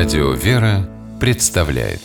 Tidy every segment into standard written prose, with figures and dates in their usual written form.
Радио «Вера» представляет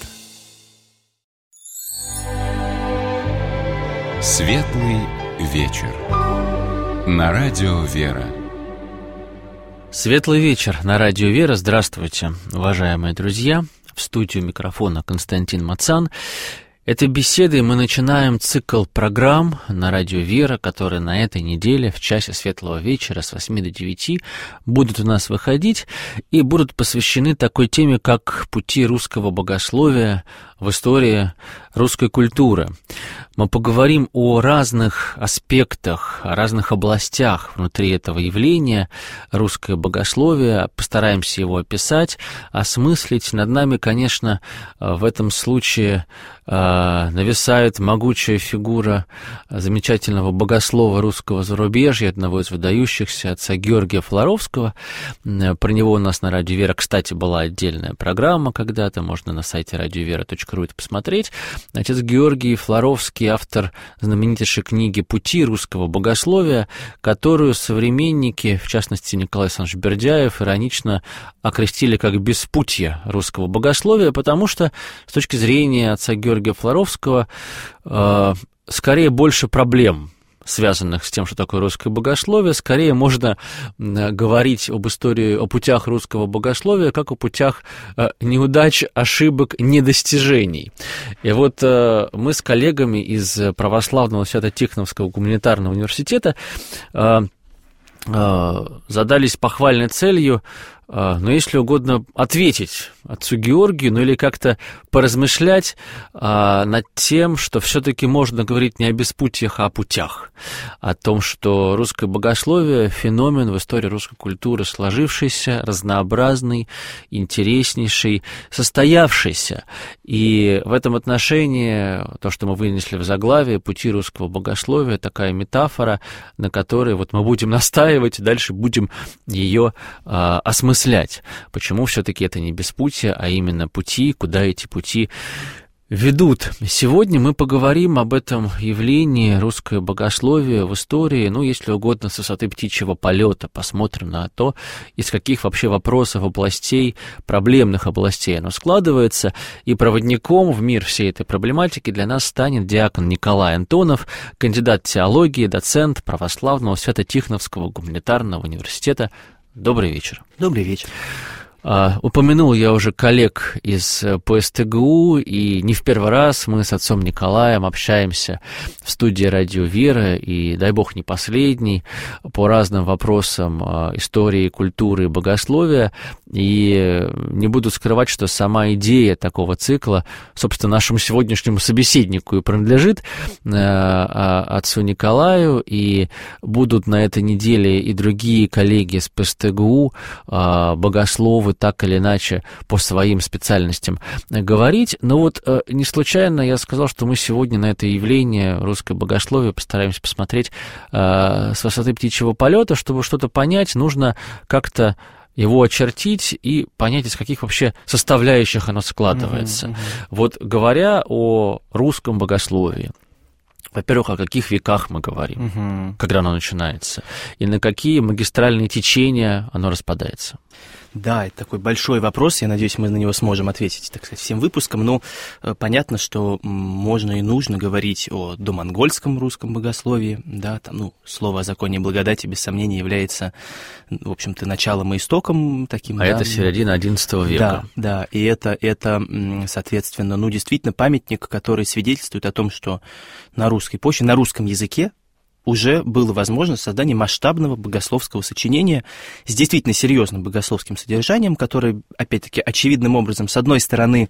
Светлый вечер на Радио «Вера». Светлый вечер на Радио «Вера». Здравствуйте, уважаемые друзья. В студию микрофона Константин Мацан. Этой беседой мы начинаем цикл программ на Радио «Вера», которые на этой неделе в часе светлого вечера с 8 до 9 будут у нас выходить и будут посвящены такой теме, как пути русского богословия в истории русской культуры. Мы поговорим о разных аспектах, о разных областях внутри этого явления русское богословие, постараемся его описать, осмыслить. Над нами, конечно, в этом случае нависает могучая фигура замечательного богослова русского зарубежья, одного из выдающихся, отца Георгия Флоровского. Про него у нас на Радио «Вера», кстати, была отдельная программа когда-то, можно на сайте radiovera.ru это посмотреть. Отец Георгий Флоровский, автор знаменитейшей книги «Пути русского богословия», которую современники, в частности Николай Александрович Бердяев, иронично окрестили как «беспутье русского богословия», потому что с точки зрения отца Георгия Флоровского скорее больше проблем, связанных с тем, что такое русское богословие. Скорее можно говорить об истории, о путях русского богословия, как о путях неудач, ошибок, недостижений. И вот мы с коллегами из Православного Свято-Тихоновского гуманитарного университета задались похвальной целью, но, если угодно, ответить отцу Георгию, ну или как-то поразмышлять над тем, что все-таки можно говорить не о беспутьях, а о путях, о том, что русское богословие — феномен в истории русской культуры сложившийся, разнообразный, интереснейший, состоявшийся. И в этом отношении то, что мы вынесли в заглавие «Пути русского богословия», такая метафора, на которой вот мы будем настаивать, и дальше будем ее осмыслять. Почему все-таки это не беспутье, а именно пути, куда эти пути ведут. Сегодня мы поговорим об этом явлении русское богословие в истории, ну, если угодно, с высоты птичьего полета. Посмотрим на то, из каких вообще вопросов, областей, проблемных областей оно складывается. И проводником в мир всей этой проблематики для нас станет диакон Николай Антонов, кандидат теологии, доцент Православного Свято-Тихоновского гуманитарного университета. Добрый вечер. Добрый вечер. Упомянул я уже коллег из ПСТГУ, и не в первый раз мы с отцом Николаем общаемся в студии Радио «Вера», и, дай бог, не последний, по разным вопросам истории, культуры и богословия. И не буду скрывать, что сама идея такого цикла, собственно, нашему сегодняшнему собеседнику и принадлежит, отцу Николаю, и будут на этой неделе и другие коллеги из ПСТГУ, богословы, так или иначе по своим специальностям говорить. Но вот не случайно я сказал, что мы сегодня на это явление русское богословие постараемся посмотреть с высоты птичьего полета. Чтобы что-то понять, нужно как-то его очертить и понять, из каких вообще составляющих оно складывается. Вот говоря о русском богословии, во-первых, о каких веках мы говорим, когда оно начинается, и на какие магистральные течения оно распадается? Да, это такой большой вопрос, я надеюсь, мы на него сможем ответить, так сказать, всем выпуском. Но понятно, что можно и нужно говорить о домонгольском русском богословии, да, там, ну, слово о законе и благодати, без сомнения, является, в общем-то, началом и истоком таким. Это середина XI века. Да, и это, соответственно, ну, действительно памятник, который свидетельствует о том, что на русской почве, на русском языке уже было возможно создание масштабного богословского сочинения с действительно серьезным богословским содержанием, которое, опять-таки, очевидным образом, с одной стороны,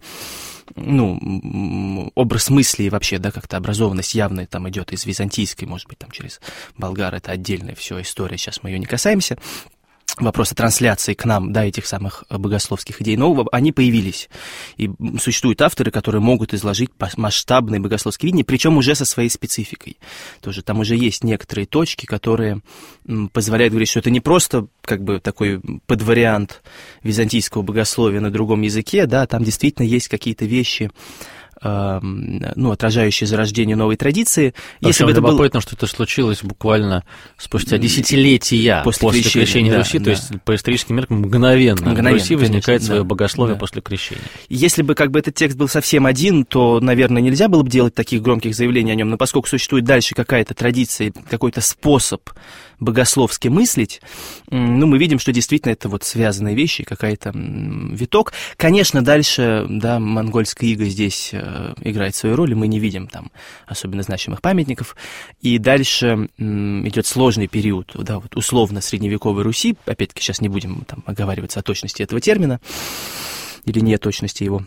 ну, образ мысли и вообще, да, как-то образованность явная там идет из византийской, может быть, там через болгар, это отдельная все история, сейчас мы ее не касаемся. Вопросы трансляции к нам, да, этих самых богословских идей, но они появились. И существуют авторы, которые могут изложить масштабные богословские видения, причем уже со своей спецификой. Тоже там уже есть некоторые точки, которые позволяют говорить, что это не просто как бы такой подвариант византийского богословия на другом языке, да, там действительно есть какие-то вещи, отражающие зарождение новой традиции. Если бы это любопытно, что это случилось буквально спустя десятилетия после крещения Руси, то есть по историческим меркам мгновенно в Руси возникает свое богословие после крещения. Если бы этот текст был совсем один, то, наверное, нельзя было бы делать таких громких заявлений о нем, но поскольку существует дальше какая-то традиция, какой-то способ богословски мыслить, мы видим, что действительно это связанные вещи, какая-то виток. Конечно, дальше, монгольская ига здесь играет свою роль, и мы не видим там особенно значимых памятников. И дальше идет сложный период, условно средневековой Руси. Опять-таки, сейчас не будем там оговариваться о точности этого термина или неточности его,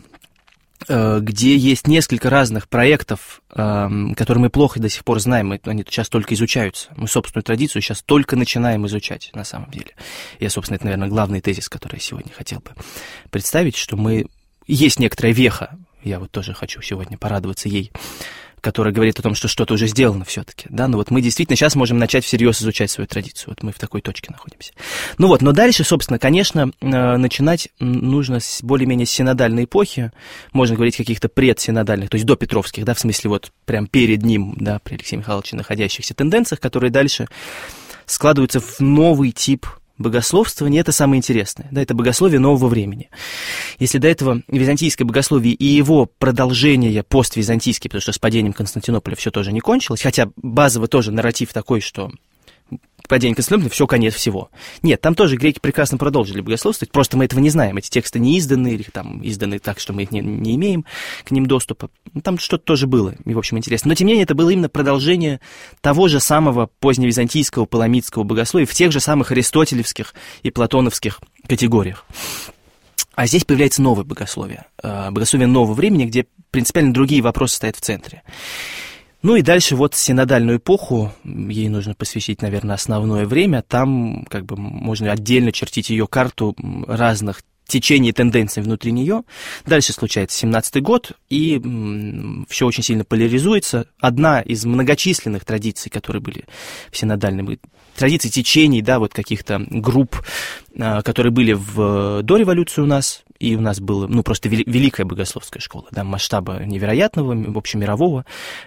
где есть несколько разных проектов, которые мы плохо до сих пор знаем, они сейчас только изучаются. Мы собственную традицию сейчас только начинаем изучать, на самом деле. Собственно, это, наверное, главный тезис, который я сегодня хотел бы представить, что есть некоторая веха, я тоже хочу сегодня порадоваться ей, которая говорит о том, что что-то уже сделано все-таки, но мы действительно сейчас можем начать всерьез изучать свою традицию, мы в такой точке находимся. Но дальше, собственно, конечно, начинать нужно с более-менее синодальной эпохи, можно говорить о каких-то предсинодальных, то есть до Петровских, в смысле прям перед ним, при Алексее Михайловиче находящихся тенденциях, которые дальше складываются в новый тип богословствование — это самое интересное, это богословие нового времени. Если до этого византийское богословие и его продолжение поствизантийское, потому что с падением Константинополя все тоже не кончилось, хотя базово тоже нарратив такой, что падение Константинополя — все, конец всего. Нет, там тоже греки прекрасно продолжили богословствовать, просто мы этого не знаем, эти тексты не изданы, или там изданы так, что мы их не имеем к ним доступа. Там что-то тоже было, и, в общем, интересно. Но, тем не менее, это было именно продолжение того же самого поздневизантийского, паламидского богословия в тех же самых аристотелевских и платоновских категориях. А здесь появляется новое богословие, богословие нового времени, где принципиально другие вопросы стоят в центре. И дальше синодальную эпоху, ей нужно посвятить, наверное, основное время, там можно отдельно чертить ее карту разных течений и тенденций внутри нее. Дальше случается 17-й год, и все очень сильно поляризуется. Одна из многочисленных традиций, которые были в синодальном, традиций течений, каких-то групп, которые были до революции у нас, и у нас была, просто великая богословская школа, масштаба невероятного, общемирового,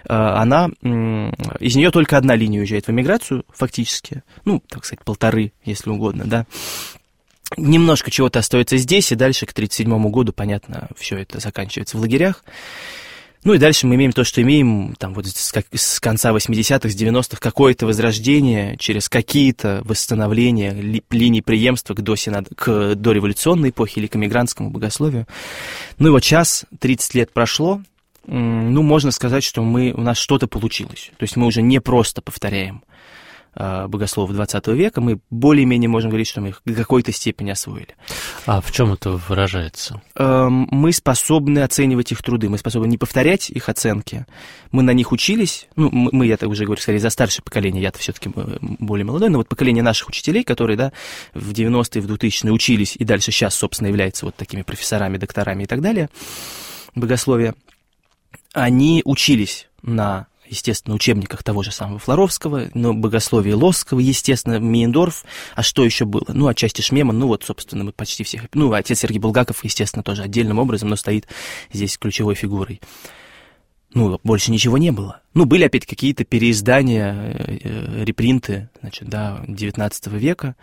из нее только одна линия уезжает в эмиграцию, фактически, так сказать, полторы, если угодно, Немножко чего-то остается здесь, и дальше к 1937 году, понятно, все это заканчивается в лагерях. И дальше мы имеем то, что имеем, с конца 80-х, с 90-х, какое-то возрождение через какие-то восстановления линий преемства к дореволюционной эпохе или к эмигрантскому богословию. Сейчас, 30 лет прошло, можно сказать, что у нас что-то получилось. То есть мы уже не просто повторяем богословов 20 века, мы более-менее можем говорить, что мы их в какой-то степени освоили. А в чем это выражается? Мы способны оценивать их труды, мы способны не повторять их оценки, мы на них учились, я уже говорю, скорее, за старшее поколение, я-то все-таки более молодой, но поколение наших учителей, которые, в 90-е, в 2000-е учились, и дальше сейчас, собственно, являются такими профессорами, докторами и так далее, богословия, они учились на, естественно, учебниках того же самого Флоровского, богословие Лосского, естественно, Мейндорф, а что еще было? Отчасти Шмеман, собственно, мы почти всех, отец Сергей Булгаков, естественно, тоже отдельным образом, но стоит здесь ключевой фигурой. Больше ничего не было. Были опять какие-то переиздания, репринты, 19 века.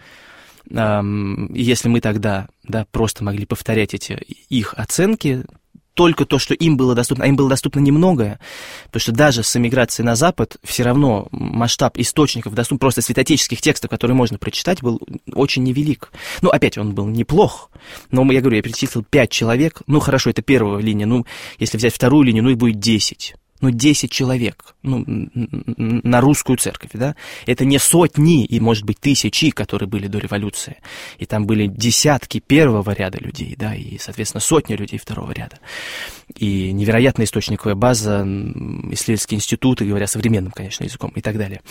Если мы тогда, просто могли повторять их оценки, только то, что им было доступно, а им было доступно немногое, потому что даже с эмиграцией на Запад все равно масштаб источников, доступных просто святоотеческих текстов, которые можно прочитать, был очень невелик. Опять он был неплох, но я перечислил 5 человек, хорошо, это первая линия, если взять вторую линию, их будет 10. 10 человек, на русскую церковь, это не сотни и, может быть, тысячи, которые были до революции, и там были десятки первого ряда людей, и, соответственно, сотни людей второго ряда, и невероятная источниковая база, исследовательские институты, говоря современным, конечно, языком, и так далее.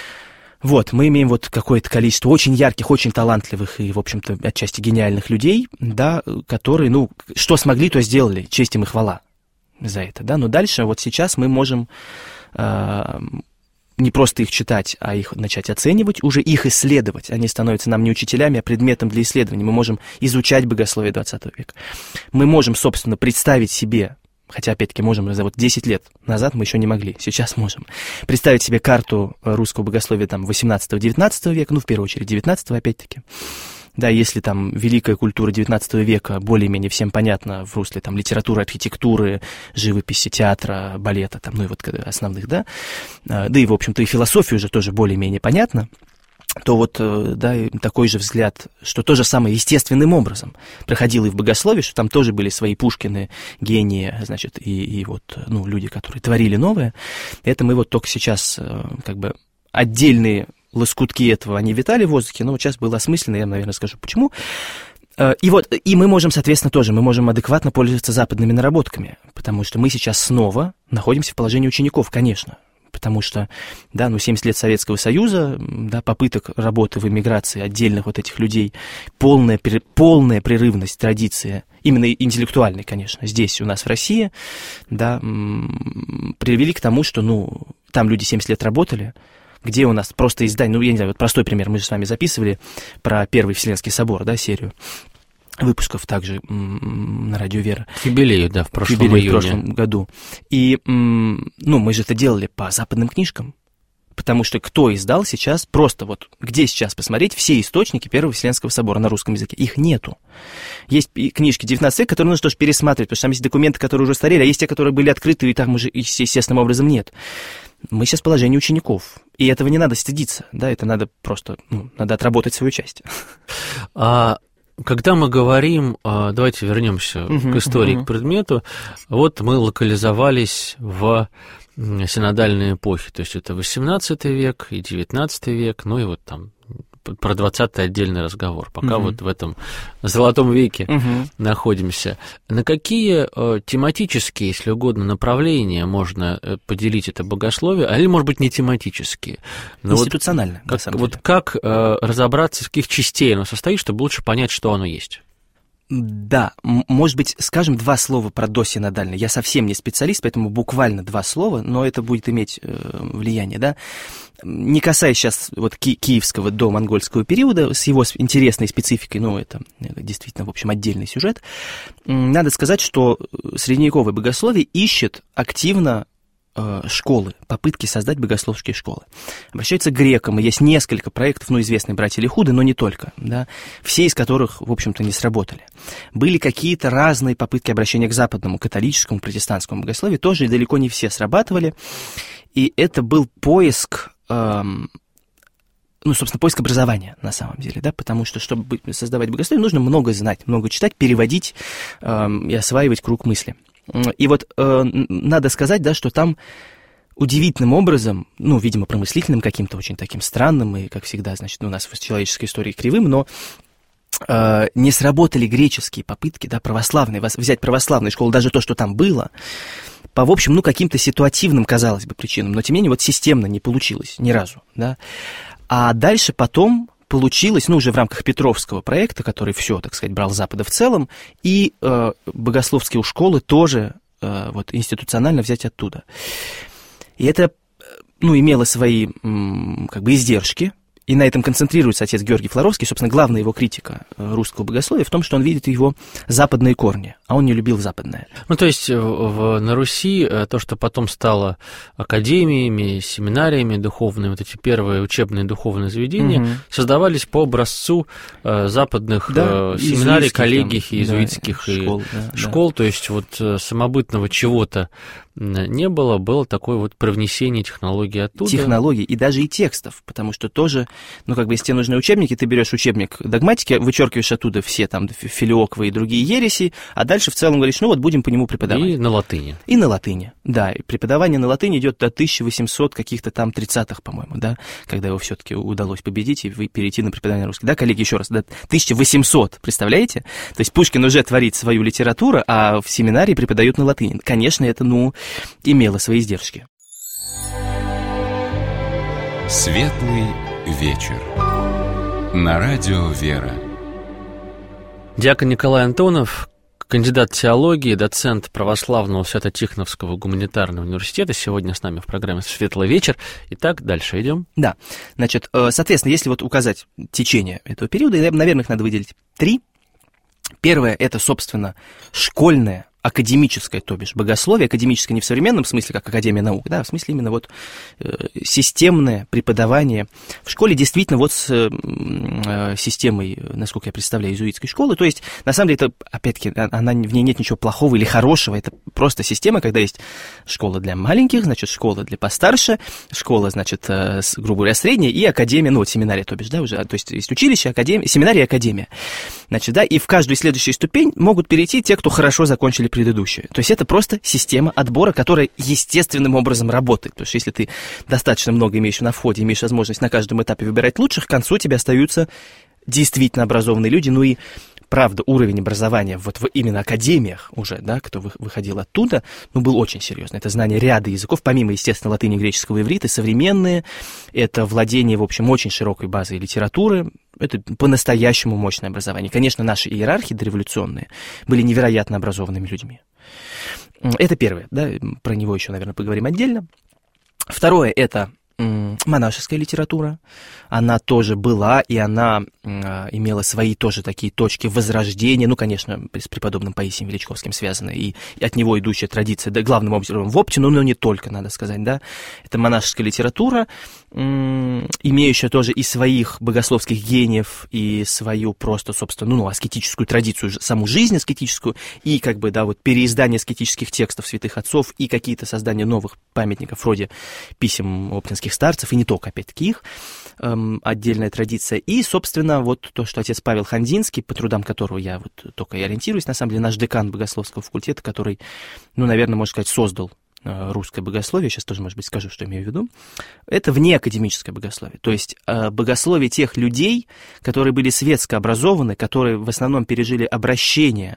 Мы имеем какое-то количество очень ярких, очень талантливых и, в общем-то, отчасти гениальных людей, которые, что смогли, то сделали, честь им и хвала за это, но дальше сейчас мы можем не просто их читать, а их начать оценивать, уже их исследовать. Они становятся нам не учителями, а предметом для исследований. Мы можем изучать богословие 20 века. Мы можем, собственно, представить себе Хотя, опять-таки, можем, вот 10 лет назад мы еще не могли, сейчас можем. Представить себе карту русского богословия там 18-19 века, ну, в первую очередь, 19 опять-таки. Да, если там великая культура XIX века более-менее всем понятна в русле там литературы, архитектуры, живописи, театра, балета, там, ну и вот основных, да, да и, в общем-то, и философия уже тоже более-менее понятна, то вот, да, такой же взгляд, что то же самое естественным образом проходило и в богословии, что там тоже были свои Пушкины, гении, значит, и вот, ну, люди, которые творили новое. Это мы вот только сейчас, как бы, отдельные лоскутки этого, они витали в воздухе, но вот сейчас было осмысленно, я, наверное, скажу, почему. И вот, и мы можем, соответственно, тоже, мы можем адекватно пользоваться западными наработками, потому что мы сейчас снова находимся в положении учеников, конечно, потому что, да, ну, 70 лет Советского Союза, да, попыток работы в эмиграции отдельных вот этих людей, полная прерывность традиции, именно интеллектуальной, конечно, здесь у нас в России, да, привели к тому, что, ну, там люди 70 лет работали, где у нас просто издание, ну, я не знаю, вот простой пример, мы же с вами записывали про Первый Вселенский собор, да, серию выпусков также на Радио Вера. К юбилею, да, в прошлом июне. В прошлом году. И, ну, мы же это делали по западным книжкам, потому что кто издал сейчас, просто вот где сейчас посмотреть все источники Первого Вселенского собора на русском языке? Их нету. Есть книжки 19 века, которые нужно тоже пересматривать, потому что там есть документы, которые уже устарели, а есть те, которые были открыты, и там уже естественным образом нет. Мы сейчас в положении учеников, и этого не надо стыдиться, да, это надо просто, ну, надо отработать свою часть. Когда мы говорим, давайте вернемся к истории, к предмету, вот мы локализовались в синодальной эпохе, то есть это XVIII век и XIX век, ну и вот там про 20-й отдельный разговор, пока вот в этом золотом веке находимся. На какие тематические, если угодно, направления можно поделить это богословие, или, может быть, не тематические? Но институционально, вот, на самом деле. Вот как разобраться, из каких частей оно состоит, чтобы лучше понять, что оно есть? Да, может быть, скажем два слова про досинодальное. Я совсем не специалист, поэтому буквально два слова, но это будет иметь влияние, да. Не касаясь сейчас вот киевского до монгольского периода, с его интересной спецификой, ну, это действительно, в общем, отдельный сюжет, надо сказать, что средневековое богословие ищет активно школы, попытки создать богословские школы. Обращается к грекам, и есть несколько проектов, ну, известные братья Лихуды, но не только, да, все из которых, в общем-то, не сработали. Были какие-то разные попытки обращения к западному, католическому, протестантскому богословию, тоже далеко не все срабатывали, и это был поиск, ну, собственно, поиск образования, на самом деле, да, потому что, чтобы создавать богословие, нужно много знать, много читать, переводить и осваивать круг мысли. И вот надо сказать, да, что там удивительным образом, ну, видимо, промыслительным каким-то, очень таким странным, и, как всегда, значит, у нас в человеческой истории кривым, но не сработали греческие попытки, да, православные, взять православные школы, даже то, что там было, по, в общем, ну, каким-то ситуативным, казалось бы, причинам, но, тем не менее, вот системно не получилось ни разу, да. А дальше потом получилось, ну, уже в рамках Петровского проекта, который все, так сказать, брал с Запада в целом, и богословские школы тоже вот, институционально взять оттуда. И это, ну, имело свои, как бы, издержки, и на этом концентрируется отец Георгий Флоровский, собственно, главная его критика русского богословия в том, что он видит его западные корни, а он не любил западное. Ну, то есть на Руси то, что потом стало академиями, семинариями духовными, вот эти первые учебные духовные заведения, создавались по образцу западных семинарий, коллегий, иезуитских школ, то есть вот самобытного чего-то не было, было такое вот привнесение технологий оттуда. Технологий и даже и текстов, потому что тоже, ну, как бы, если тебе нужны учебники, ты берешь учебник догматики, вычеркиваешь оттуда все там филиоквы и другие ереси, а дальше в целом говоришь, ну, вот будем по нему преподавать. И на латыни. И на латыни, да. И преподавание на латыни идет до 1800 каких-то там 30-х, по-моему, да, когда его все-таки удалось победить и перейти на преподавание русского. Да, коллеги, еще раз, до 1800, представляете? То есть Пушкин уже творит свою литературу, а в семинарии преподают на латыни. Конечно, это, ну, имело свои издержки. Светлый вечер. На радио «Вера». Диакон Николай Антонов, кандидат теологии, доцент православного Свято-Тихоновского гуманитарного университета, сегодня с нами в программе «Светлый вечер». Итак, дальше идем. Да, значит, соответственно, если вот указать течение этого периода, наверное, их надо выделить 3. Первое – это, собственно, школьное академическое, то бишь богословие, академическое не в современном смысле, как Академия наук, да, в смысле именно вот системное преподавание в школе, действительно вот с системой, насколько я представляю, иезуитской школы, то есть, на самом деле, это, опять-таки, в ней нет ничего плохого или хорошего, это просто система, когда есть школа для маленьких, значит, школа для постарше, школа, значит, грубо говоря, средняя, и академия, ну, вот семинария, то бишь, да, уже, то есть училище, академия, семинария, академия, значит, да, и в каждую следующую ступень могут перейти те, кто хорошо закончили предыдущую. То есть это просто система отбора, которая естественным образом работает. Потому что если ты достаточно много имеешь на входе, имеешь возможность на каждом этапе выбирать лучших, к концу тебе остаются действительно образованные люди. Ну и правда, уровень образования вот в именно академиях уже, да, кто выходил оттуда, ну, был очень серьезный. Это знание ряда языков, помимо, естественно, латыни, греческого, иврита, современные, это владение, в общем, очень широкой базой литературы, это по-настоящему мощное образование. Конечно, наши иерархи дореволюционные были невероятно образованными людьми. Это первое, да, про него еще, наверное, поговорим отдельно. Второе – это монашеская литература, она тоже была, и она имела свои тоже такие точки возрождения, ну, конечно, с преподобным Паисием Величковским связана, и от него идущая традиция, да, главным образом в Оптину, но не только, надо сказать, да, это монашеская литература, имеющая тоже и своих богословских гениев, и свою просто, собственно, ну, аскетическую традицию, саму жизнь аскетическую, и как бы, да, вот переиздание аскетических текстов святых отцов, и какие-то создания новых памятников вроде писем оптинских старцев, и не только, опять-таки, их отдельная традиция. И, собственно, вот то, что отец Павел Хандинский, по трудам которого я вот только и ориентируюсь, на самом деле, наш декан богословского факультета, который, ну, наверное, можно сказать, создал русское богословие, сейчас тоже, может быть, скажу, что имею в виду, это внеакадемическое богословие. То есть богословие тех людей, которые были светско образованы, которые в основном пережили обращение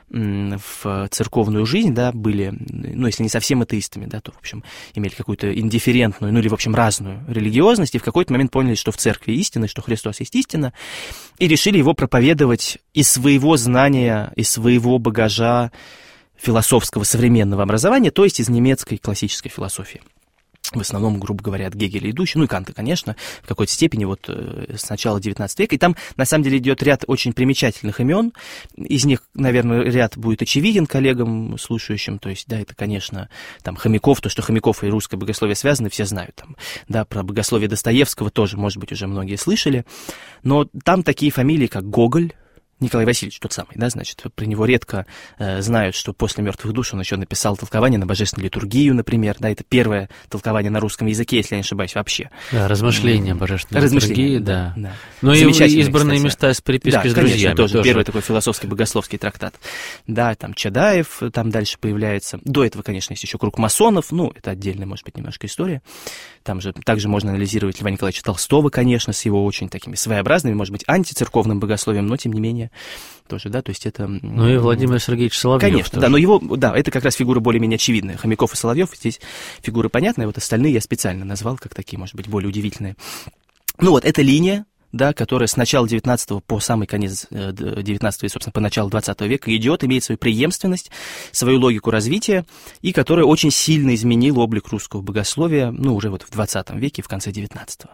в церковную жизнь, да, были, ну, если не совсем атеистами, да, то, в общем, имели какую-то индифферентную, ну, или, в общем, разную религиозность, и в какой-то момент поняли, что в церкви истина, что Христос есть истина, и решили его проповедовать из своего знания, из своего багажа философского современного образования, то есть из немецкой классической философии. В основном, грубо говоря, от Гегеля идущий, ну и Канта, конечно, в какой-то степени вот с начала XIX века. И там, на самом деле, идет ряд очень примечательных имен. Из них, наверное, ряд будет очевиден коллегам, слушающим. То есть, да, это, конечно, там Хомяков, то, что Хомяков и русское богословие связаны, все знают. Там, да, про богословие Достоевского тоже, может быть, уже многие слышали. Но там такие фамилии, как Гоголь, Николай Васильевич тот самый, да, значит, про него редко знают, что после «Мертвых душ» он еще написал толкование на божественную литургию, например, да, это первое толкование на русском языке, если я не ошибаюсь, вообще. Да, размышления о божественной литургии, да. Ну и избранные места с перепиской, да, с друзьями. Да, тоже первый такой философский богословский трактат. Да, там Чадаев, там дальше появляется. До этого, конечно, есть еще круг масонов, ну, это отдельная, может быть, немножко история. Там же также можно анализировать Льва Николаевича Толстого, конечно, с его очень такими своеобразными, может быть, антицерковным богословием, но, тем не менее, тоже, да, то есть это... Ну и Владимир Сергеевич Соловьев. Конечно, тоже. Да, но его, да, это как раз фигура более-менее очевидная. Хомяков и Соловьев, здесь фигуры понятные, вот остальные я специально назвал, как такие, может быть, более удивительные. Ну вот, эта линия, да, которая с начала 19-го по самый конец 19-го и, собственно, по началу 20 века идет, имеет свою преемственность, свою логику развития, и которая очень сильно изменила облик русского богословия, ну, уже вот в 20 веке, в конце 19-го.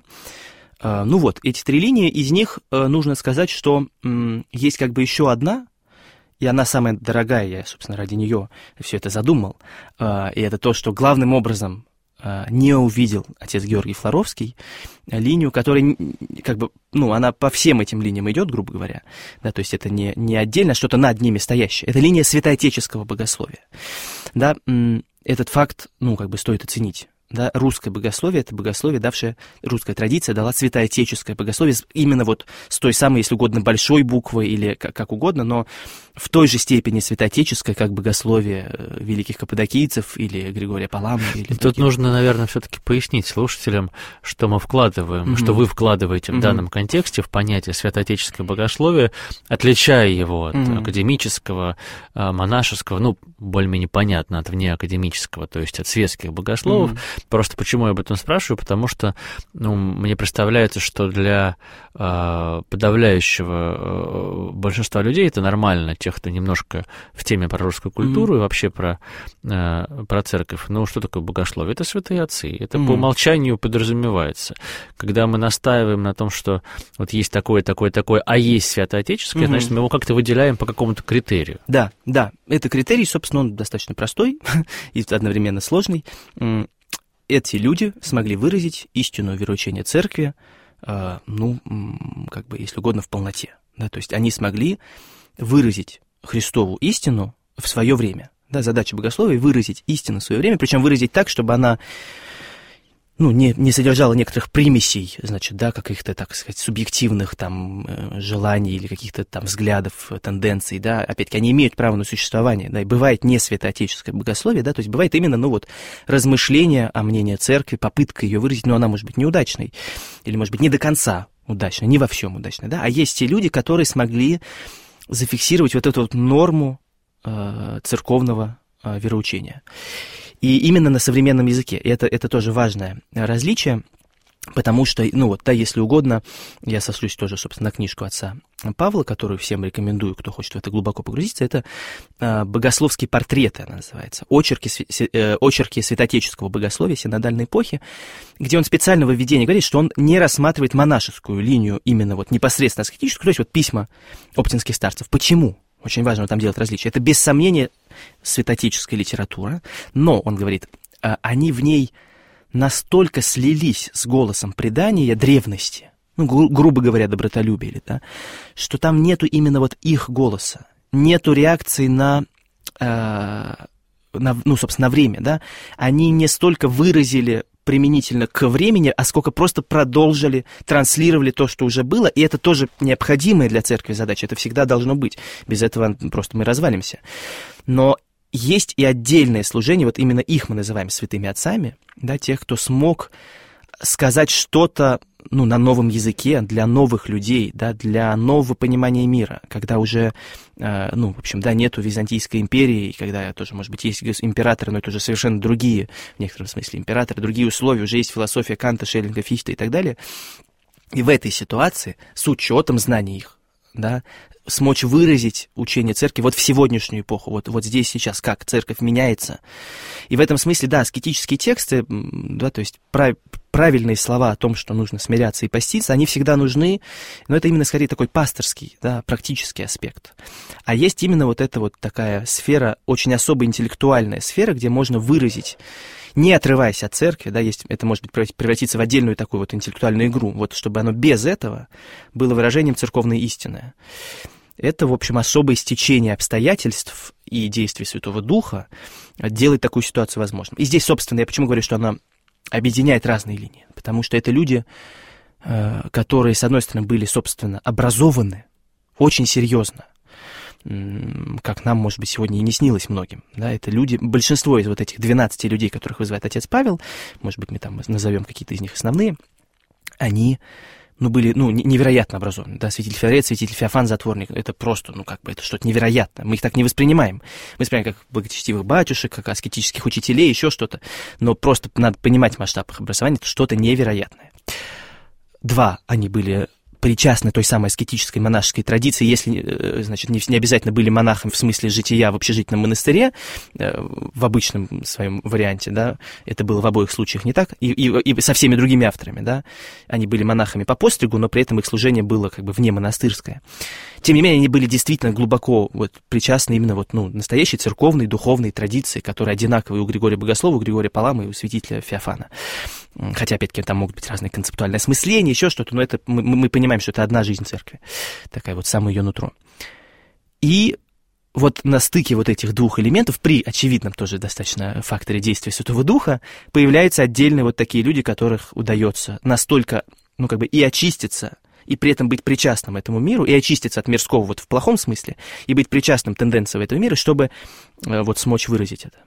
Ну вот, эти три линии, из них нужно сказать, что есть как бы еще одна, и она самая дорогая, я, собственно, ради нее все это задумал, и это то, что главным образом не увидел отец Георгий Флоровский, линию, которая, как бы, ну, она по всем этим линиям идет, грубо говоря, да, то есть это не отдельно, что-то над ними стоящее, это линия святоотеческого богословия, да, этот факт, ну, как бы стоит оценить. Да, русское богословие, это богословие, давшее, русская традиция дала святоотеческое богословие, именно вот с той самой, если угодно, большой буквы или как угодно, но в той же степени святоотеческое, как богословие великих каппадокийцев или Григория Паламы. Или тут нужно, наверное, все-таки пояснить слушателям, что мы вкладываем, что вы вкладываете в данном контексте в понятие святоотеческое богословие, отличая его от академического, монашеского, ну, более-менее понятно, от внеакадемического, то есть от светских богословов. Просто почему я об этом спрашиваю? Потому что мне представляется, что для подавляющего большинства людей это нормально, тех, кто немножко в теме про русскую культуру и вообще про церковь. Ну, что такое богословие? Это святые отцы. Это по умолчанию подразумевается. Когда мы настаиваем на том, что вот есть такое, а есть святоотеческое, значит, мы его как-то выделяем по какому-то критерию. Да, это критерий, собственно, он достаточно простой и одновременно сложный. Эти люди смогли выразить истинное вероучение церкви, если угодно, в полноте. Да? То есть они смогли выразить Христову истину в свое время. Да, задача богословия — выразить истину в свое время, причем выразить так, чтобы она не содержала некоторых примесей, значит, да, каких-то, так сказать, субъективных там желаний или каких-то там взглядов, тенденций, да, опять-таки, они имеют право на существование, да, и бывает не святоотеческое богословие, да, то есть бывает именно, размышление о мнении церкви, попытка ее выразить, но она может быть неудачной, или, может быть, не до конца удачной, не во всем удачной, да, а есть те люди, которые смогли зафиксировать вот эту вот норму церковного вероучения. И именно на современном языке. Это тоже важное различие, потому что, если угодно, я сошлюсь тоже, собственно, на книжку отца Павла, которую всем рекомендую, кто хочет в это глубоко погрузиться. Это «Богословские портреты», она называется. Очерки святоотеческого богословия синодальной эпохи, где он специально в введении говорит, что он не рассматривает монашескую линию именно непосредственно аскетическую, то есть письма оптинских старцев. Почему? Очень важно там делать различия. Это, без сомнения, святоотеческая литература, но, он говорит, они в ней настолько слились с голосом предания древности, грубо говоря, добротолюбия, да, что там нету именно их голоса, нету реакции на время, да, они не столько выразили применительно к времени, а сколько просто продолжили, транслировали то, что уже было, и это тоже необходимая для церкви задача, это всегда должно быть, без этого просто мы развалимся. Но есть и отдельное служение, именно их мы называем святыми отцами, да, тех, кто смог сказать что-то, на новом языке для новых людей, да, для нового понимания мира, когда уже, нету Византийской империи, и когда тоже, может быть, есть императоры, но это уже совершенно другие, в некотором смысле, императоры, другие условия, уже есть философия Канта, Шеллинга, Фихта и так далее. И в этой ситуации, с учетом знаний их, да, смочь выразить учение церкви в сегодняшнюю эпоху, вот здесь сейчас, как церковь меняется. И в этом смысле, да, аскетические тексты, да, то есть правильные слова о том, что нужно смиряться и поститься, они всегда нужны, но это именно скорее такой пасторский, да, практический аспект. А есть именно эта такая сфера, очень особо интеллектуальная сфера, где можно выразить, не отрываясь от церкви, да, это может быть превратиться в отдельную такую интеллектуальную игру, чтобы оно без этого было выражением церковной истины. Это, в общем, особое стечение обстоятельств и действий Святого Духа делает такую ситуацию возможной. И здесь, собственно, я почему говорю, что она объединяет разные линии, потому что это люди, которые, с одной стороны, были, собственно, образованы очень серьезно, как нам, может быть, сегодня и не снилось многим. Да, это люди, большинство из этих 12 людей, которых вызывает отец Павел, может быть, мы там назовем какие-то из них основные, они были невероятно образованы. Да, святитель Филарет, святитель Феофан, затворник, это просто, это что-то невероятное. Мы их так не воспринимаем. Мы воспринимаем как благочестивых батюшек, как аскетических учителей, еще что-то. Но просто надо понимать масштаб их образования, это что-то невероятное. 2, они были причастны той самой аскетической монашеской традиции, если, значит, не обязательно были монахами в смысле жития в общежитном монастыре, в обычном своем варианте, да, это было в обоих случаях не так, и со всеми другими авторами, да, они были монахами по постригу, но при этом их служение было как бы вне монастырское. Тем не менее, они были действительно глубоко причастны именно настоящей церковной, духовной традиции, которая одинаковая у Григория Богослова, у Григория Паламы и у святителя Феофана. Хотя, опять-таки, там могут быть разные концептуальные осмысления, еще что-то, но это мы понимаем, что это одна жизнь церкви, такая самое ее нутро. И на стыке этих двух элементов, при очевидном тоже достаточно факторе действия Святого Духа, появляются отдельные такие люди, которых удается настолько, и очиститься, и при этом быть причастным этому миру, и очиститься от мирского в плохом смысле, и быть причастным тенденциям этого мира, чтобы смочь выразить это.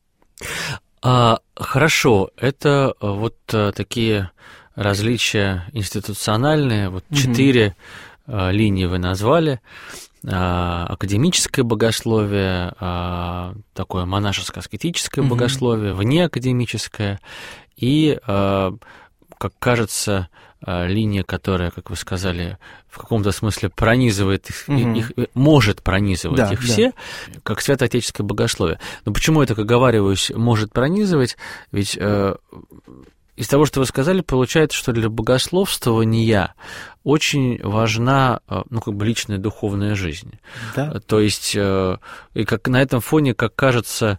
Хорошо, это такие различия институциональные, 4 линии вы назвали: академическое богословие, такое монашеско-аскетическое богословие, внеакадемическое и, как кажется, линия, которая, как вы сказали, в каком-то смысле пронизывает их, может пронизывать их все, как святоотеческое богословие. Но почему я так оговариваюсь, может пронизывать? Ведь из того, что вы сказали, получается, что для богословствования очень важна, личная духовная жизнь. Да. То есть, и как на этом фоне, как кажется,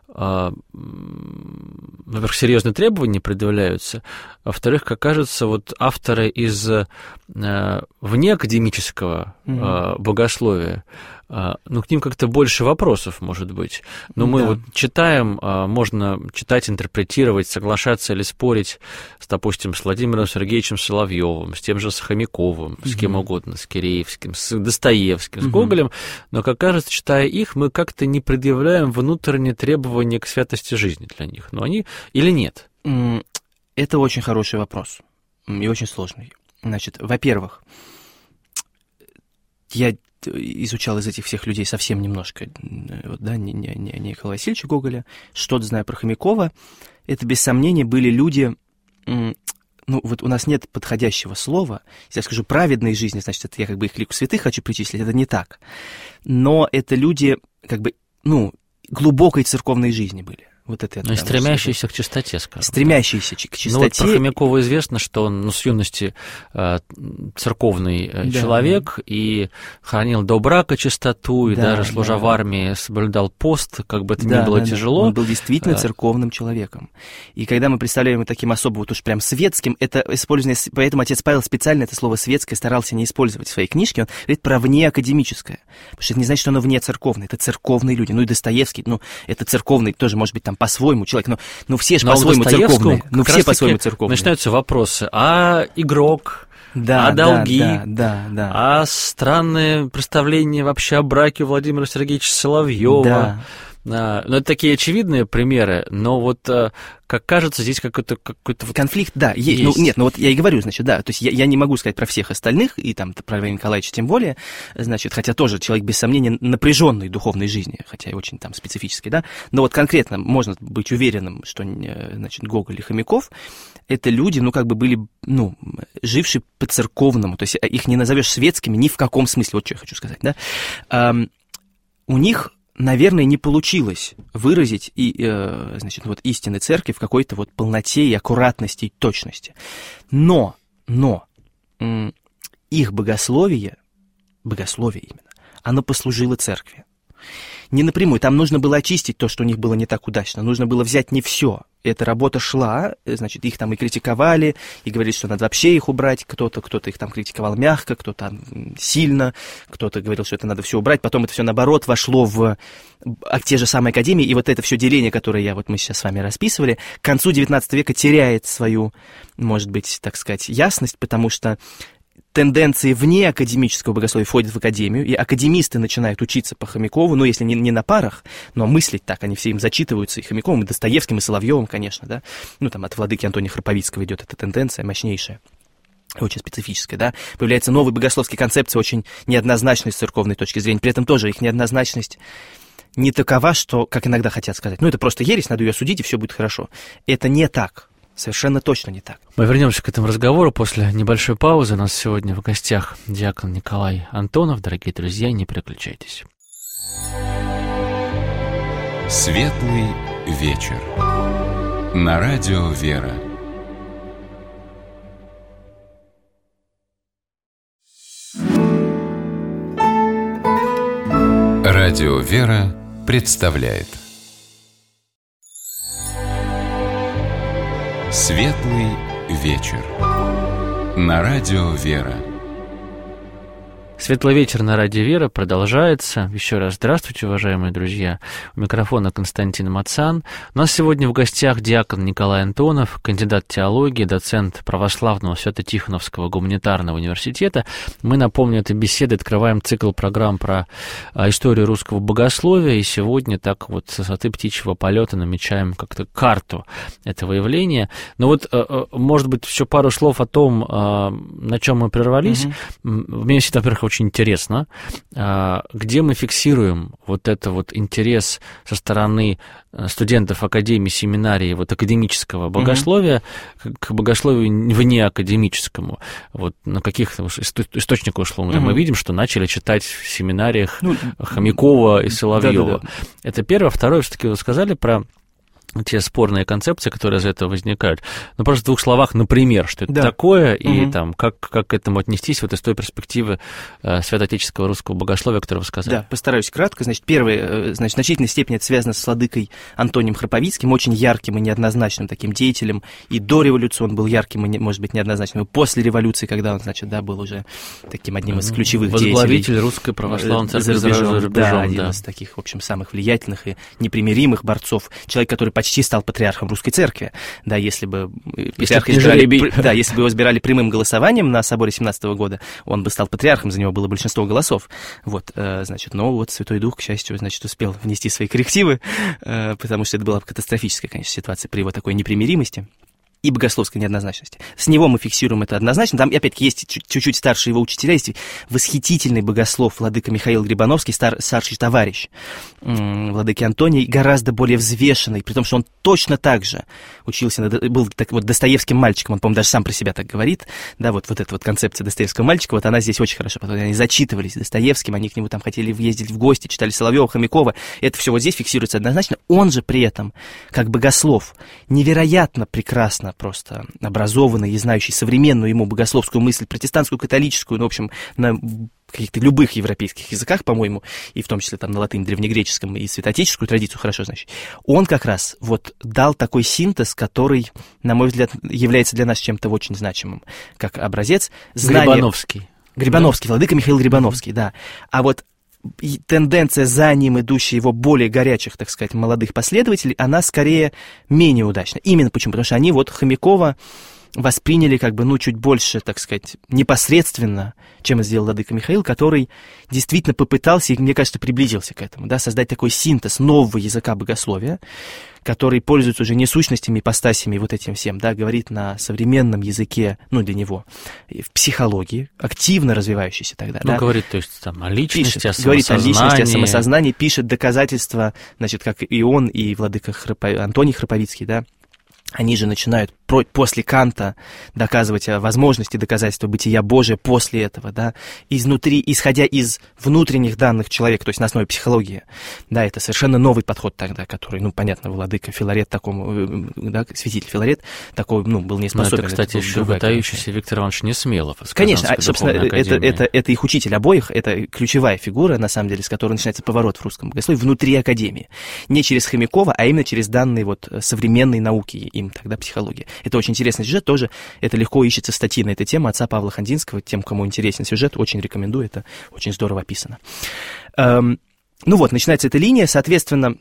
во-первых, серьезные требования предъявляются, а во-вторых, как кажется, вот авторы из внеакадемического богословия, к ним как-то больше вопросов, может быть. Но мы вот читаем, можно читать, интерпретировать, соглашаться или спорить, допустим, с Владимиром Сергеевичем Соловьевым, с тем же с Хомяковым, с кем угодно, с Киреевским, с Достоевским, с Гоголем, но, как кажется, читая их, мы как-то не предъявляем внутренние требования к святости жизни для них. Но они или нет? Это очень хороший вопрос и очень сложный. Значит, во-первых, я изучал из этих всех людей совсем немножко, не Николая Васильевича Гоголя, что-то знаю про Хомякова. Это, без сомнения, были люди, вот у нас нет подходящего слова. Если я скажу «праведные жизни», значит, это я как бы их к лику святых хочу причислить, это не так. Но это люди, глубокой церковной жизни были. Вот это и стремящиеся к чистоте, скажем. Стремящиеся к чистоте. Вот про Хомякова известно, что он с юности церковный человек и хранил до брака чистоту, и даже, служа в армии, соблюдал пост, как бы это ни было тяжело. Он был действительно церковным человеком. И когда мы представляем его таким особо, вот уж прям светским, это использование, поэтому отец Павел специально это слово «светское» старался не использовать в своей книжке, он говорит про внеакадемическое, потому что это не значит, что оно вне церковное, это церковные люди. И Достоевский, это церковный, тоже, может быть, там по-своему человек, но все же по-своему церковные. Все по-своему церковные. Начинаются вопросы, а игрок, долги, а странные представления вообще о браке Владимира Сергеевича Соловьева. Это такие очевидные примеры, но вот, как кажется, здесь какой-то конфликт, есть. Я и говорю, значит, то есть я не могу сказать про всех остальных, и там про Владимира Николаевича тем более, значит, хотя тоже человек, без сомнения, напряженной духовной жизни, хотя и очень там специфической, но вот конкретно можно быть уверенным, что, значит, Гоголь и Хомяков — это люди, были, жившие по-церковному, то есть их не назовешь светскими ни в каком смысле, вот что я хочу сказать, у них, наверное, не получилось выразить истины церкви в какой-то полноте и аккуратности и точности. Но их богословие именно, оно послужило церкви. Не напрямую, там нужно было очистить то, что у них было не так удачно, нужно было взять не все. Эта работа шла, значит, их там и критиковали, и говорили, что надо вообще их убрать, кто-то их там критиковал мягко, кто-то сильно, кто-то говорил, что это надо все убрать, потом это все наоборот вошло в те же самые академии, и вот это все деление, которое мы сейчас с вами расписывали, к концу XIX века теряет свою, может быть, так сказать, ясность, потому что тенденции вне академического богословия входят в академию, и академисты начинают учиться по Хомякову, если не на парах, но мыслить так, они все им зачитываются, и Хомяковым, и Достоевским, и Соловьевым, конечно, от владыки Антония Храповицкого идет эта тенденция мощнейшая, очень специфическая, появляется новая богословская концепция, очень неоднозначная с церковной точки зрения, при этом тоже их неоднозначность не такова, что, как иногда хотят сказать, это просто ересь, надо ее осудить, и все будет хорошо. Это не так. Совершенно точно не так. Мы вернемся к этому разговору после небольшой паузы. У нас сегодня в гостях диакон Николай Антонов. Дорогие друзья, не переключайтесь. Светлый вечер. На радио «Вера». Радио «Вера» представляет Светлый вечер. На радио «Вера». Светлый вечер на радио «Вера» продолжается. Еще раз здравствуйте, уважаемые друзья. У микрофона Константин Мацан. У нас сегодня в гостях диакон Николай Антонов, кандидат теологии, доцент православного Свято-Тихоновского гуманитарного университета. Мы, напомню, этой беседой открываем цикл программ про историю русского богословия, и сегодня так вот с высоты птичьего полета намечаем как-то карту этого явления. Но может быть, еще пару слов о том, на чем мы прервались. Мне всегда, во-первых, очень интересно. Где мы фиксируем вот это вот интерес со стороны студентов академии, семинарии, вот академического богословия к богословию вне академическому? Вот на каких источниках, условно говоря, мы видим, что начали читать в семинариях Хомякова и Соловьева. Да. Это первое. Второе, все-таки вы сказали про те спорные концепции, которые из этого возникают. Ну, просто в двух словах, например, что это такое, и там, как к этому отнестись вот из той перспективы святоотеческого русского богословия, которое вы сказали. Да, постараюсь кратко. Значит, первое, в значительной степени это связано с владыкой Антонием Храповицким, очень ярким и неоднозначным таким деятелем. И до революции он был ярким и, может быть, неоднозначным. И после революции, когда он, значит, был уже таким одним из ключевых деятелей. Возглавитель Русской Православной Церкви за рубежом. Да, один из таких, в общем, самых влиятельных и непримиримых борцов. Человек, который почти стал патриархом Русской Церкви, да, если бы если бы его избирали прямым голосованием на соборе 17 года, он бы стал патриархом, за него было большинство голосов, вот, значит, но вот Святой Дух, к счастью, значит, успел внести свои коррективы, потому что это была катастрофическая, конечно, ситуация при его такой непримиримости и богословской неоднозначности. С него мы фиксируем это однозначно. Там, опять-таки, есть чуть-чуть старше его учителя, есть восхитительный богослов, владыка Михаил Грибановский, старший товарищ владыки Антония, гораздо более взвешенный, при том, что он точно так же учился, был так вот Достоевским мальчиком, он, по-моему, даже сам про себя так говорит, да, вот эта вот концепция Достоевского мальчика, вот она здесь очень хорошо, потому что они зачитывались Достоевским, они к нему там хотели ездить в гости, читали Соловьева, Хомякова, это все вот здесь фиксируется однозначно. Он же при этом, как богослов, невероятно прекрасно просто образованный и знающий современную ему богословскую мысль, протестантскую, католическую, ну, в общем, на каких-то любых европейских языках, по-моему, и в том числе там на латыни, древнегреческом и святоотеческую традицию хорошо знающий, он как раз вот дал такой синтез, который, на мой взгляд, является для нас чем-то очень значимым, как образец знания... Грибановский, владыка Михаил Грибановский, да. А вот и тенденция за ним идущая его более горячих, так сказать, молодых последователей, она скорее менее удачна. Именно почему? Потому что они вот Хомякова восприняли как бы, ну, чуть больше, так сказать, непосредственно, чем сделал владыка Михаил, который действительно попытался, и, мне кажется, приблизился к этому, да, создать такой синтез нового языка богословия, который пользуется уже не сущностями, ипостасями, вот этим всем, да, говорит на современном языке, ну, для него, в психологии, активно развивающейся тогда, ну, да. говорит, то есть, там, о личности, пишет, о самосознании. Говорит о личности, о самосознании, пишет доказательства, значит, как и он, и владыка Антоний Храповицкий, да, они же начинают после Канта доказывать о возможности доказательства бытия Божия после этого, да, изнутри, исходя из внутренних данных человека, то есть на основе психологии, да, это совершенно новый подход тогда, который, ну, понятно, владыка Филарет такому, да, святитель Филарет такой, ну, был не способен. Это, кстати, еще выдающийся Виктор Иванович Несмелов. Конечно, собственно, это их учитель обоих, это ключевая фигура, на самом деле, с которой начинается поворот в русском богословии внутри академии, не через Хомякова, а именно через данные вот современной науки, им тогда психология. Это очень интересный сюжет, тоже это легко ищется статьи на эту тему отца Павла Хандинского, тем, кому интересен сюжет, очень рекомендую, это очень здорово описано. Ну вот, начинается эта линия, соответственно,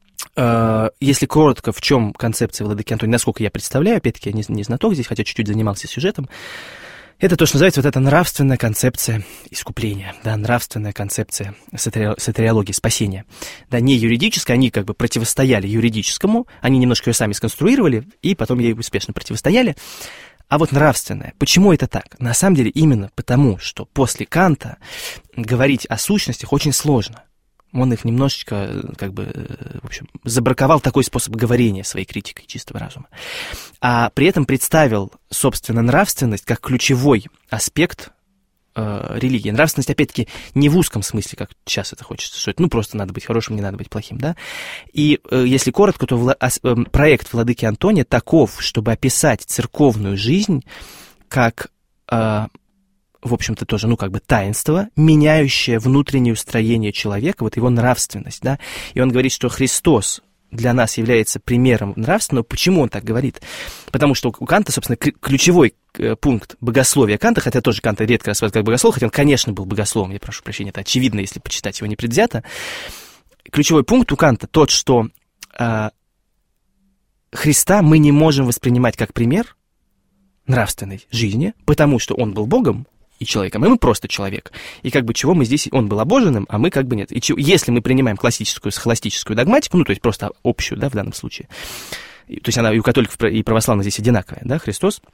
если коротко, в чем концепция владыки Антония, насколько я представляю, опять-таки я не знаток здесь, хотя чуть-чуть занимался сюжетом, это то, что называется вот эта нравственная концепция искупления, да, нравственная концепция сотариологии, спасения. Да, не юридическая, они как бы противостояли юридическому, они немножко ее сами сконструировали, и потом ей успешно противостояли. А вот нравственное. Почему это так? На самом деле именно потому, что после Канта говорить о сущностях очень сложно. Он их немножечко, как бы, в общем, забраковал такой способ говорения своей критикой чистого разума. А при этом представил, собственно, нравственность как ключевой аспект религии. Нравственность, опять-таки, не в узком смысле, как сейчас это хочется, что это, ну, просто надо быть хорошим, не надо быть плохим, да. И если коротко, то проект владыки Антония таков, чтобы описать церковную жизнь как... в общем-то, тоже, ну, как бы таинство, меняющее внутреннее устроение человека, вот его нравственность, да, и он говорит, что Христос для нас является примером нравственного. Почему он так говорит? Потому что у Канта, собственно, ключевой пункт богословия Канта, хотя тоже Канта редко рассматривают как богослов, хотя он, конечно, был богословом, я прошу прощения, это очевидно, если почитать его непредвзято. Ключевой пункт у Канта тот, что Христа мы не можем воспринимать как пример нравственной жизни, потому что он был Богом и человеком, и мы просто человек. И как бы чего мы здесь... Он был обоженным, а мы как бы нет. И если мы принимаем классическую, схоластическую догматику, ну, то есть просто общую, да, в данном случае, то есть она и у католиков, и православных здесь одинаковая, да, Христос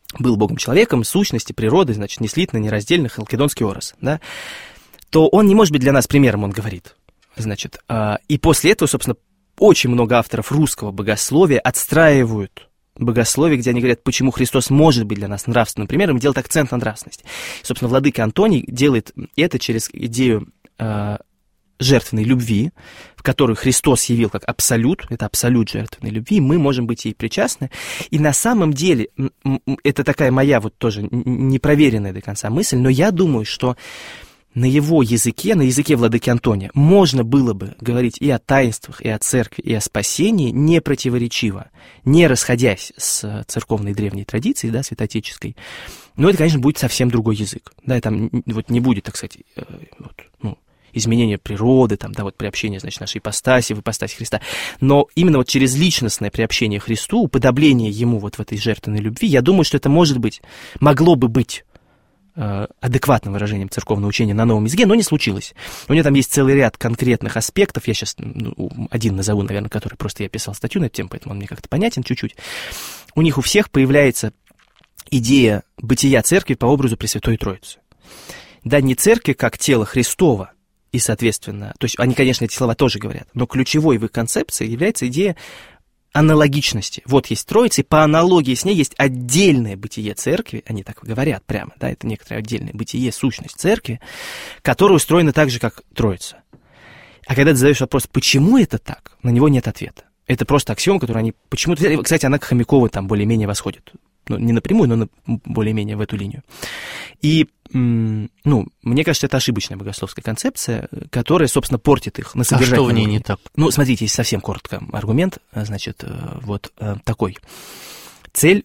был Богом-человеком, сущности, природы, значит, неслитно, нераздельно, халкидонский орос, да, то он не может быть для нас примером, он говорит. Значит, и после этого, собственно, очень много авторов русского богословия отстраивают богословие, где они говорят, почему Христос может быть для нас нравственным примером, и делают акцент на нравственность. Собственно, владыка Антоний делает это через идею жертвенной любви, в которую Христос явил как абсолют, это абсолют жертвенной любви, мы можем быть ей причастны. И на самом деле, это такая моя вот тоже непроверенная до конца мысль, но я думаю, что на его языке, на языке владыки Антония, можно было бы говорить и о таинствах, и о церкви, и о спасении не противоречиво, не расходясь с церковной древней традицией, да, святоотеческой. Но это, конечно, будет совсем другой язык. Да, и там вот не будет, так сказать, изменения природы, там, да, вот приобщение, значит, нашей ипостаси в ипостаси Христа. Но именно вот через личностное приобщение Христу, уподобление Ему вот в этой жертвенной любви, я думаю, что это может быть, могло бы быть адекватным выражением церковного учения на новом языке, но не случилось. У него там есть целый ряд конкретных аспектов, я сейчас один назову, наверное, который просто я писал статью на эту тему, поэтому он мне как-то понятен чуть-чуть. У них у всех появляется идея бытия церкви по образу Пресвятой Троицы. Да, не церкви как тело Христово, и, соответственно, то есть они, конечно, эти слова тоже говорят, но ключевой в их концепции является идея аналогичности. Вот есть Троица, и по аналогии с ней есть отдельное бытие церкви, они так говорят прямо, да, это некоторое отдельное бытие, сущность церкви, которая устроена так же, как Троица. А когда ты задаешь вопрос, почему это так, на него нет ответа. Это просто аксиома, которую они почему-то... Кстати, она к Хомякову там более-менее восходит. Ну, не напрямую, но более-менее в эту линию. И, мне кажется, это ошибочная богословская концепция, которая, собственно, портит их на содержательном уровне. А что в ней не так? Ну, смотрите, есть совсем коротко аргумент, значит, вот такой. Цель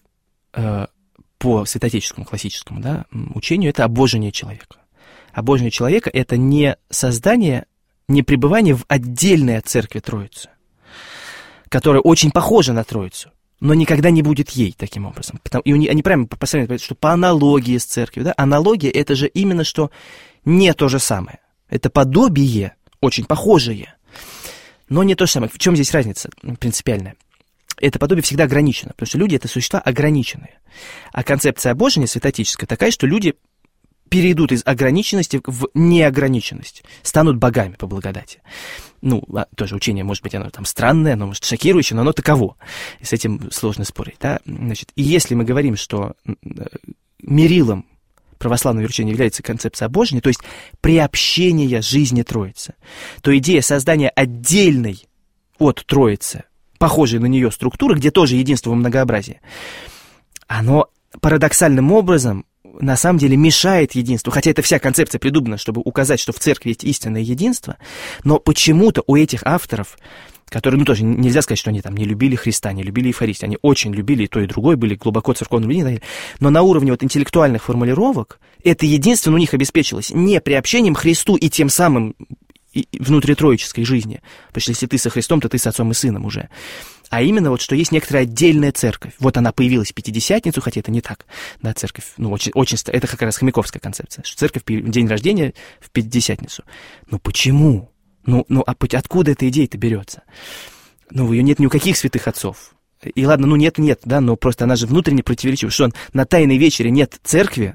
по святоотеческому классическому, да, учению — это обожение человека. Обожение человека — это не создание, не пребывание в отдельной от церкви Троицы, которая очень похожа на Троицу, но никогда не будет ей таким образом. И они прямо постоянно говорят, что по аналогии с церковью, да, аналогия — это же именно что не то же самое. Это подобие, очень похожее, но не то же самое. В чем здесь разница принципиальная? Это подобие всегда ограничено, потому что люди — это существа ограниченные. А концепция обожения святоотеческая такая, что люди перейдут из ограниченности в неограниченность, станут богами по благодати. Тоже учение, может быть, оно там странное, оно, может, шокирующее, но оно таково. И с этим сложно спорить. Да? Значит, и если мы говорим, что мерилом православного вероучения является концепция обожения, то есть приобщение жизни Троицы, то идея создания отдельной от Троицы, похожей на нее структуры, где тоже единство во многообразии, оно парадоксальным образом на самом деле мешает единству, хотя эта вся концепция придумана, чтобы указать, что в церкви есть истинное единство, но почему-то у этих авторов, которые, тоже нельзя сказать, что они там не любили Христа, не любили Евхаристию, они очень любили и то, и другое, были глубоко церковным людьми, но на уровне вот интеллектуальных формулировок это единство у них обеспечилось не приобщением к Христу и тем самым внутритроической жизни, потому что если ты со Христом, то ты с Отцом и Сыном уже. А именно вот, что есть некоторая отдельная церковь. Вот она появилась в Пятидесятницу, хотя это не так. Да, церковь, очень, это как раз хомяковская концепция, что церковь в день рождения в Пятидесятницу. Почему? Откуда эта идея-то берется? Ее нет ни у каких святых отцов. И ладно, нет, да, но просто она же внутренне противоречива. Что на Тайной вечере нет церкви,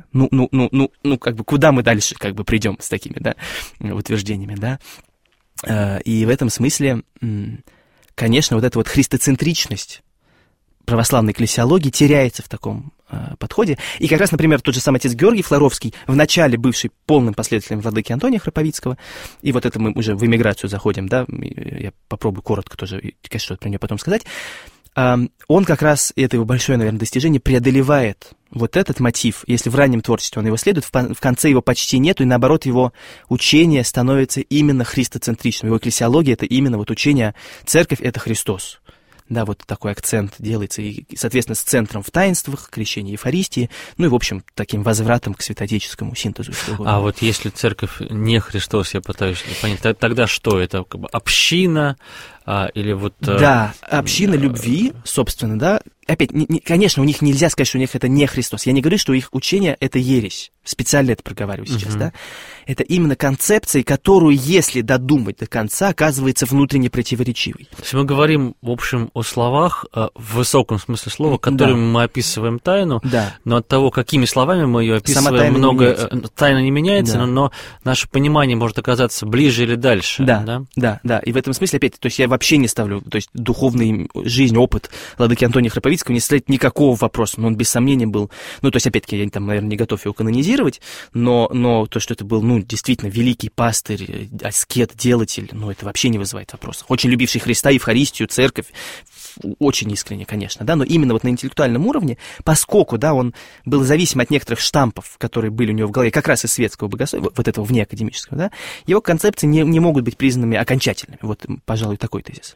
куда мы дальше придем с такими, да, утверждениями, да? И в этом смысле, конечно, вот эта вот христоцентричность православной экклесиологии теряется в таком подходе. И как раз, например, тот же самый отец Георгий Флоровский, вначале бывший полным последователем владыки Антония Храповицкого, и вот это мы уже в эмиграцию заходим, да, я попробую коротко тоже, конечно, что-то про нее потом сказать, он как раз, и это его большое, наверное, достижение, преодолевает вот этот мотив. Если в раннем творчестве он его следует, в конце его почти нету, и наоборот, его учение становится именно христоцентричным. Его экклесиология — это именно вот учение «Церковь — это Христос». Да, вот такой акцент делается, и, соответственно, с центром в таинствах, крещении, Евхаристии, и, в общем, таким возвратом к святоотеческому синтезу. А вот если церковь не Христос, я пытаюсь понять, тогда что это? Община или вот... Да, община любви, собственно, да, опять, конечно, у них нельзя сказать, что у них это не Христос. Я не говорю, что их учение — это ересь. Специально это проговариваю сейчас, да? Это именно концепция, которую, если додумать до конца, оказывается внутренне противоречивой. То есть мы говорим, в общем, о словах, в высоком смысле слова, которыми мы описываем тайну, но от того, какими словами мы ее описываем, тайна не меняется, но наше понимание может оказаться ближе или дальше. Да. И в этом смысле, опять, то есть я вообще не ставлю, то есть духовный жизнь, опыт владыки Антония Храповицкого не ставит никакого вопроса, но он без сомнения был, то есть, опять-таки, я там, наверное, не готов его канонизировать, но то, что это был, действительно великий пастырь, аскет, делатель, это вообще не вызывает вопросов. Очень любивший Христа, Евхаристию, церковь, очень искренне, конечно, да, но именно вот на интеллектуальном уровне, поскольку, да, он был зависим от некоторых штампов, которые были у него в голове, как раз из светского богословия, вот этого внеакадемического, да, его концепции не могут быть признанными окончательными. Вот, пожалуй, такой тезис.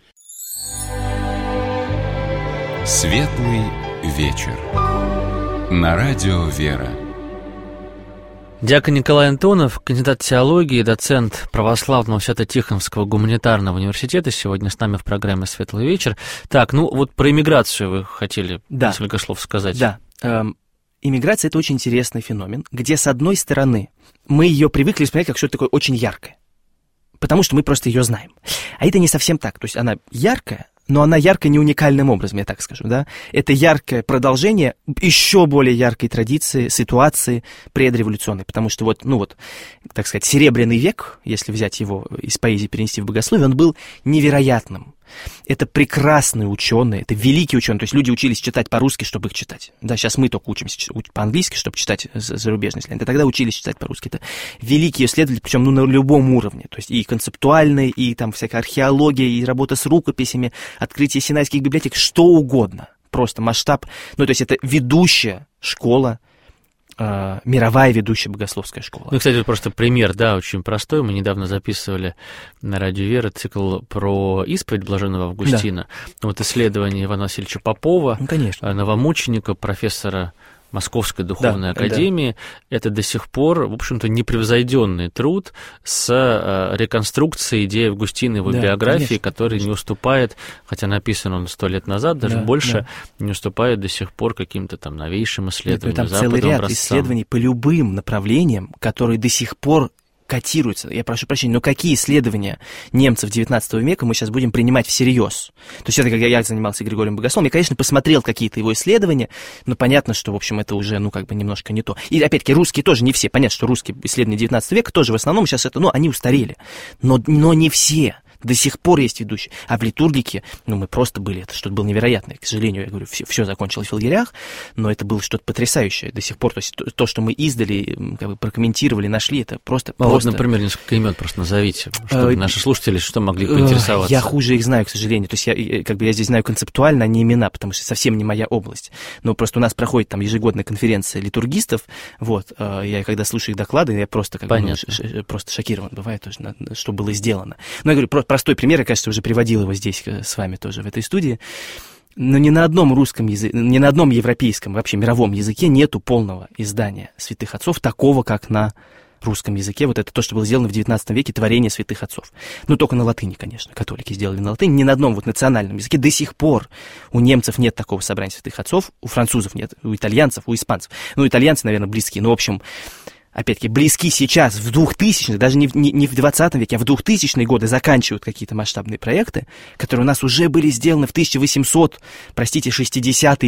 Светлый вечер. На радио «Вера». Диакон Николай Антонов, кандидат теологии, доцент православного Свято-Тихоновского гуманитарного университета, сегодня с нами в программе «Светлый вечер». Так, вот про иммиграцию вы хотели несколько слов сказать. Да, иммиграция — это очень интересный феномен, где, с одной стороны, мы ее привыкли воспринимать как что-то такое очень яркое, потому что мы просто ее знаем. А это не совсем так, то есть она яркая, но она яркая не уникальным образом, я так скажу, да. Это яркое продолжение еще более яркой традиции, ситуации предреволюционной, потому что так сказать, Серебряный век, если взять его из поэзии перенести в богословие, он был невероятным. Это прекрасные ученые, это великие ученые, то есть люди учились читать по-русски, чтобы их читать. Да, сейчас мы только учимся по-английски, чтобы читать зарубежные исследования. Тогда учились читать по-русски. Это великие исследователи, причем на любом уровне. То есть и концептуальные, и там всякая археология, и работа с рукописями, открытие синайских библиотек, что угодно. Просто масштаб. То есть это ведущая школа, мировая ведущая богословская школа. Кстати, просто пример, очень простой. Мы недавно записывали на радио «Вера» цикл про исповедь блаженного Августина. Да. Исследование Ивана Васильевича Попова, новомученика, профессора Московской духовной академии. Это до сих пор, в общем-то, непревзойденный труд с реконструкцией идеи Августина, его биографии, который не уступает, хотя написан он 100 лет назад, даже больше, не уступает до сих пор каким-то там новейшим исследованиям, западным образцам. Целый ряд исследований по любым направлениям, которые до сих пор котируются. Я прошу прощения, но какие исследования немцев XIX века мы сейчас будем принимать всерьез? То есть это, когда я занимался Григорием Богословом, я, конечно, посмотрел какие-то его исследования, но понятно, что, в общем, это уже, немножко не то. И, опять-таки, русские тоже не все. Понятно, что русские исследования XIX века тоже в основном сейчас это, они устарели. Но не все. До сих пор есть ведущие. А в литургике, мы просто были, это что-то было невероятное. К сожалению, я говорю, все закончилось в лагерях, но это было что-то потрясающее до сих пор. То есть то, что мы издали, прокомментировали, нашли, это просто... например, несколько имен просто назовите, чтобы наши слушатели что могли поинтересоваться. Я хуже их знаю, к сожалению. То есть я здесь знаю концептуально, а не имена, потому что совсем не моя область. Но просто у нас проходит там ежегодная конференция литургистов, я когда слушаю их доклады, я просто просто шокирован бывает тоже, что было сделано. Но я говорю, простой пример, я, кажется, уже приводил его здесь с вами тоже в этой студии. Но ни на одном русском языке, ни на одном европейском, вообще мировом языке нету полного издания святых отцов, такого, как на русском языке. Вот это то, что было сделано в XIX веке, творение святых отцов. Только на латыни, конечно, католики сделали на латыни. Ни на одном национальном языке до сих пор у немцев нет такого собрания святых отцов, у французов нет, у итальянцев, у испанцев. Итальянцы, наверное, близкие, в общем... Опять-таки, близки сейчас, в 2000-х, даже не в 20 веке, а в 2000-е годы заканчивают какие-то масштабные проекты, которые у нас уже были сделаны в 60-е, 60-е,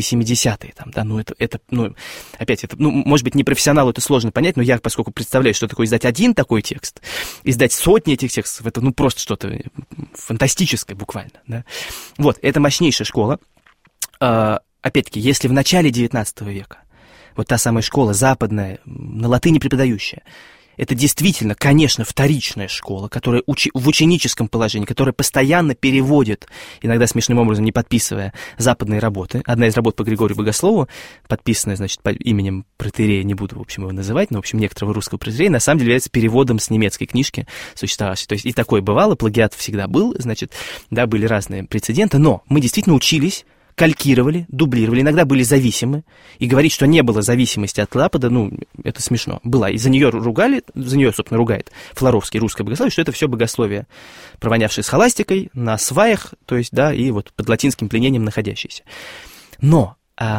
70-е. Может быть, непрофессионалу это сложно понять, но я, поскольку представляю, что такое издать один такой текст, издать сотни этих текстов, это просто что-то фантастическое буквально. Да? Это мощнейшая школа. Опять-таки, если в начале 19 века та самая школа западная, на латыни преподающая, это действительно, конечно, вторичная школа, которая в ученическом положении, которая постоянно переводит, иногда смешным образом не подписывая, западные работы. Одна из работ по Григорию Богослову, подписанная, по именем протоиерея, не буду, в общем, его называть, но, в общем, некоторого русского протоиерея, на самом деле является переводом с немецкой книжки существовавшей. То есть и такое бывало, плагиат всегда был, были разные прецеденты, но мы действительно учились, калькировали, дублировали, иногда были зависимы, и говорить, что не было зависимости от Запада, это смешно. Была, и за нее собственно, ругает Флоровский, русское богословие, что это все богословие, провонявшее схоластикой, на сваях, то есть, и под латинским пленением находящееся. Но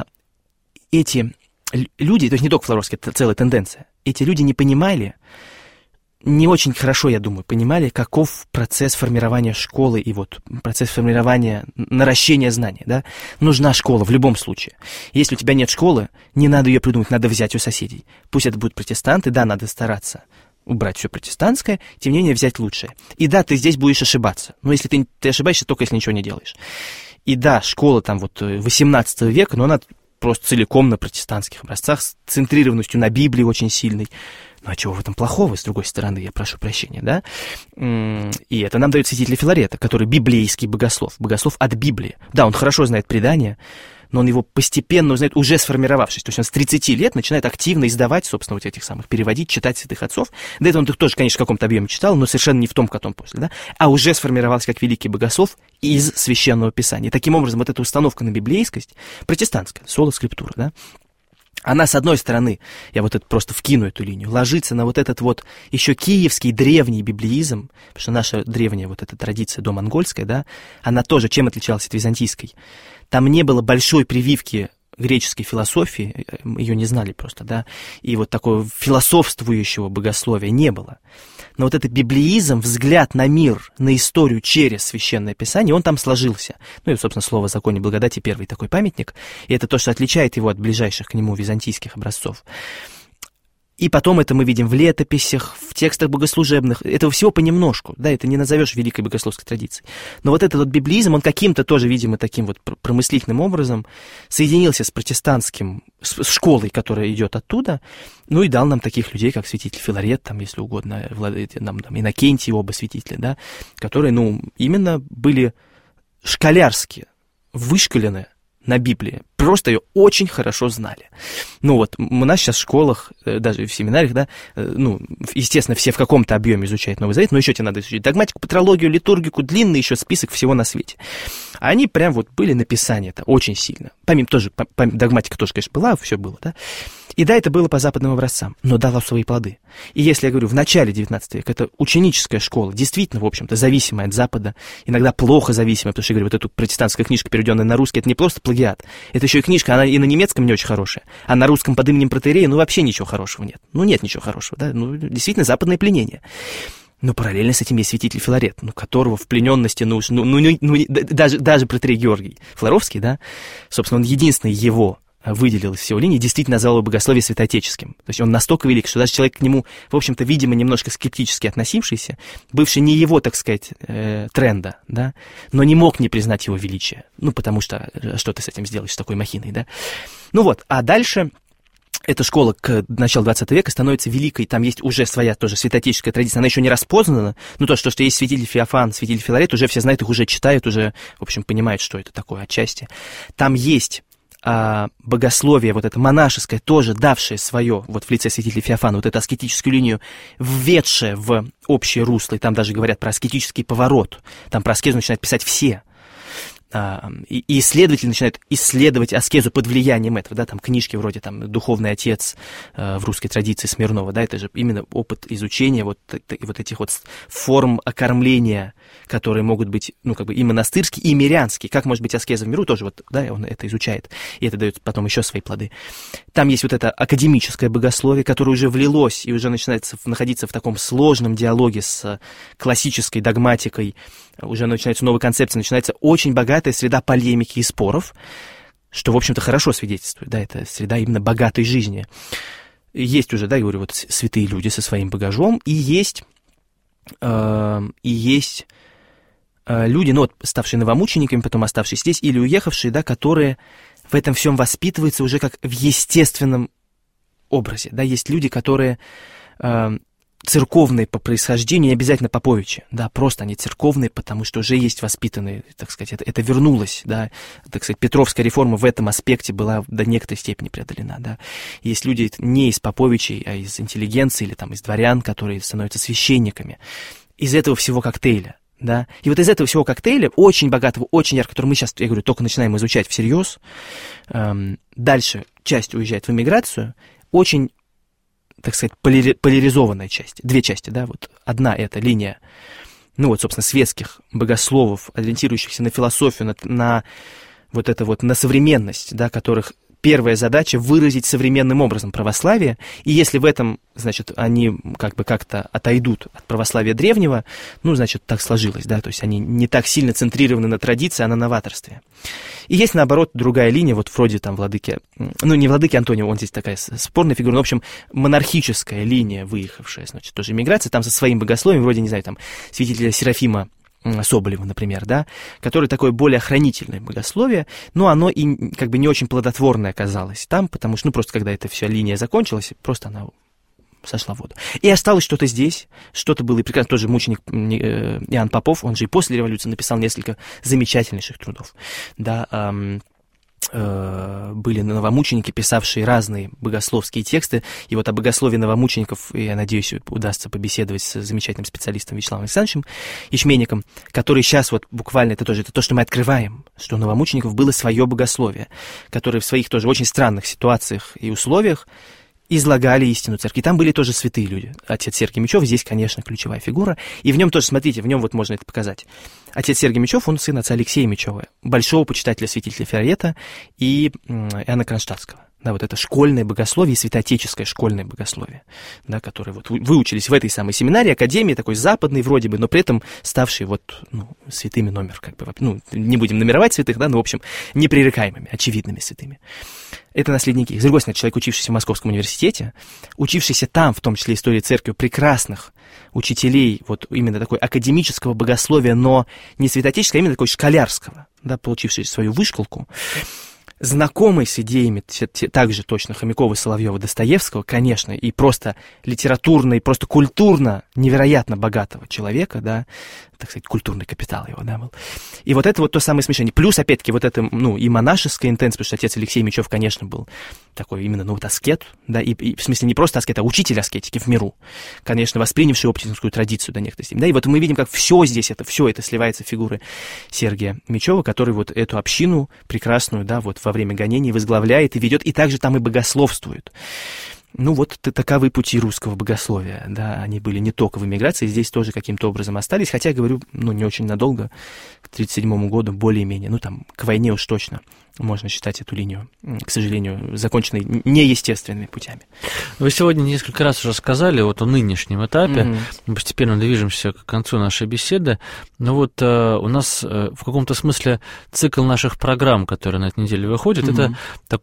эти люди, то есть не только Флоровский, это целая тенденция, эти люди не понимали, не очень хорошо, я думаю, понимали, каков процесс формирования школы и вот процесс формирования, наращения знаний, да. Нужна школа в любом случае. Если у тебя нет школы, не надо ее придумать, надо взять у соседей. Пусть это будут протестанты, да, надо стараться убрать все протестантское, тем не менее взять лучшее. И да, ты здесь будешь ошибаться. Но если ты ошибаешься, только если ничего не делаешь. И да, школа там вот 18 века, но она просто целиком на протестантских образцах, с центрированностью на Библии очень сильной. Ну, а чего в этом плохого, с другой стороны, я прошу прощения, да? И это нам дает святитель Филарета, который библейский богослов от Библии. Да, он хорошо знает предания, но он его постепенно узнает, уже сформировавшись. То есть он с 30 лет начинает активно издавать, собственно, вот этих самых, переводить, читать святых отцов. До этого он их тоже, конечно, в каком-то объеме читал, но совершенно не в том, котором после, да? А уже сформировался как великий богослов из Священного Писания. И таким образом, вот эта установка на библейскость, протестантская, соло скриптура, да? Она, с одной стороны, я вот это просто вкину эту линию, ложится на вот этот вот еще киевский древний библеизм, потому что наша древняя вот эта традиция домонгольская, да, она тоже чем отличалась от византийской? Там не было большой прививки греческой философии, ее не знали просто, да, и вот такого философствующего богословия не было. Но вот этот библеизм, взгляд на мир, на историю через Священное Писание, он там сложился. Ну и, собственно, слово о законе благодати, первый такой памятник, и это то, что отличает его от ближайших к нему византийских образцов. И потом это мы видим в летописях, в текстах богослужебных. Этого всего понемножку, да, это не назовешь великой богословской традицией. Но вот этот вот библеизм, он каким-то тоже, видимо, таким вот промыслительным образом соединился с протестантским, с школой, которая идет оттуда, ну и дал нам таких людей, как святитель Филарет, там, если угодно, нам Иннокентий, оба святителя, да, которые, ну, именно были школярские, вышколены на Библии, просто ее очень хорошо знали. Ну вот, у нас сейчас в школах, даже в семинариях, да, ну, естественно, все в каком-то объеме изучают Новый Завет, но еще тебе надо изучить догматику, патрологию, литургику, длинный еще список всего на свете. Они прям вот были написания-то очень сильно. Помимо тоже, догматика тоже, конечно, была, все было, да. И да, это было по западным образцам, но дало свои плоды. И если я говорю, в начале XIX века это ученическая школа, действительно, в общем-то, зависимая от Запада, иногда плохо зависимая, потому что, я говорю, вот эта протестантская книжка, переведенная на русский, это не просто плагиат, это еще и книжка, она и на немецком не очень хорошая, а на русском под именем протоиерея, ну, вообще ничего хорошего нет. Ну, нет ничего хорошего, да, ну, действительно, западное пленение. Но параллельно с этим есть святитель Филарет, ну, которого в плененности, даже протоиерей Георгий Флоровский, да, собственно, он единственный его выделил из всего линии, действительно назвал его богословие святоотеческим. То есть он настолько велик, что даже человек к нему, в общем-то, видимо, немножко скептически относившийся, бывший не его, так сказать, тренда, да, но не мог не признать его величия. Ну, потому что ты с этим сделаешь, с такой махиной, да. Ну вот, а дальше эта школа к началу 20 века становится великой, там есть уже своя тоже святоотеческая традиция, она еще не распознана, но то, что есть святитель Феофан, святитель Филарет, уже все знают, их уже читают, уже, в общем, понимают, что это такое отчасти. Там есть богословие, вот это монашеское, тоже давшее свое, вот в лице святителя Феофана, вот эту аскетическую линию, введшее в общее русло, и там даже говорят про аскетический поворот, там про аскезу начинают писать все, и исследователи начинают исследовать аскезу под влиянием этого, да, там книжки вроде там «Духовный отец» в русской традиции Смирнова, да, это же именно опыт изучения вот этих вот форм окормления, которые могут быть, ну, как бы и монастырские, и мирянские, как может быть аскеза в миру, тоже вот, да, он это изучает, и это дает потом еще свои плоды. Там есть вот это академическое богословие, которое уже влилось и уже начинает находиться в таком сложном диалоге с классической догматикой, уже начинается новая концепция, начинается очень богатая среда полемики и споров, что, в общем-то, хорошо свидетельствует, да, это среда именно богатой жизни. Есть уже, да, я говорю, вот святые люди со своим багажом, и есть люди, ну, вот, ставшие новомучениками, потом оставшие здесь, или уехавшие, да, которые в этом всем воспитываются уже как в естественном образе, да, есть люди, которые церковные по происхождению, не обязательно поповичи, да, просто они церковные, потому что уже есть воспитанные, так сказать, это вернулось, да, так сказать, Петровская реформа в этом аспекте была до некоторой степени преодолена, да. Есть люди не из поповичей, а из интеллигенции или там из дворян, которые становятся священниками. Из этого всего коктейля, да, и вот из этого всего коктейля, очень богатого, очень яркого, который мы сейчас, я говорю, только начинаем изучать всерьез, дальше часть уезжает в эмиграцию, очень, так сказать, поляризованная часть, две части, да, вот одна это линия, ну вот, собственно, светских богословов, ориентирующихся на философию, на вот это вот на современность, да, которых первая задача выразить современным образом православие, и если в этом, значит, они как бы как-то отойдут от православия древнего, ну, значит, так сложилось, да, то есть они не так сильно центрированы на традиции, а на новаторстве. И есть, наоборот, другая линия, вот вроде там владыки, ну, не владыки Антонио, он здесь такая спорная фигура, но, в общем, монархическая линия, выехавшая, значит, тоже иммиграция, там со своим богословием, вроде, не знаю, там, святителя Серафима Соболева, например, да, который такое более охранительное богословие, но оно и как бы не очень плодотворное оказалось там, потому что, ну, просто когда эта вся линия закончилась, просто она сошла в воду. И осталось что-то здесь, что-то было и прекрасно. Тоже мученик Иоанн Попов, он же и после революции написал несколько замечательнейших трудов, да, были новомученики, писавшие разные богословские тексты, и вот о богословии новомучеников, я надеюсь, удастся побеседовать с замечательным специалистом Вячеславом Александровичем Ячменником, который сейчас вот буквально, это то, что мы открываем, что у новомучеников было свое богословие, которое в своих тоже очень странных ситуациях и условиях излагали истину церкви. И там были тоже святые люди. Отец Сергий Мечев здесь, конечно, ключевая фигура. И в нем тоже, смотрите, в нем вот можно это показать. Отец Сергий Мечев, он сын отца Алексея Мечева, большого почитателя святителя Филарета и Иоанна Кронштадтского. Да, вот это школьное богословие, святоотеческое школьное богословие, да, которое вот выучились в этой самой семинарии, академии, такой западной вроде бы, но при этом ставшие вот, ну, святыми номер, как бы, ну, не будем номеровать святых, да, но, в общем, непререкаемыми, очевидными святыми. Это наследники. С другой стороны, человек, учившийся в Московском университете, учившийся там, в том числе истории церкви, прекрасных учителей, вот именно такой академического богословия, но не святоотеческого, а именно такой школярского, да, получивший свою вышколку, знакомый с идеями также точно Хомякова, Соловьева, Достоевского, конечно, и просто литературно, и просто культурно невероятно богатого человека, да, так сказать, культурный капитал его, да, был. И вот это вот то самое смешение. Плюс, опять-таки, вот это, ну, и монашеская интенция, потому что отец Алексей Мечев, конечно, был такой именно, ну, вот аскет, да, и в смысле не просто аскет, а учитель аскетики в миру, конечно, воспринявший оптинскую традицию до некоторой степени, да, и вот мы видим, как все здесь, все это сливается в фигуры Сергия Мечева, который вот эту общину прекрасную, да, вот во время гонений возглавляет и ведет, и также там и богословствует. Ну вот таковы пути русского богословия, да, они были не только в эмиграции, здесь тоже каким-то образом остались, хотя, говорю, ну, не очень надолго, к 1937 году более-менее, ну, там, к войне уж точно можно считать эту линию, к сожалению, законченной неестественными путями. Вы сегодня несколько раз уже сказали вот о нынешнем этапе, мы постепенно движемся к концу нашей беседы, но вот у нас в каком-то смысле цикл наших программ, которые на этой неделе выходят, это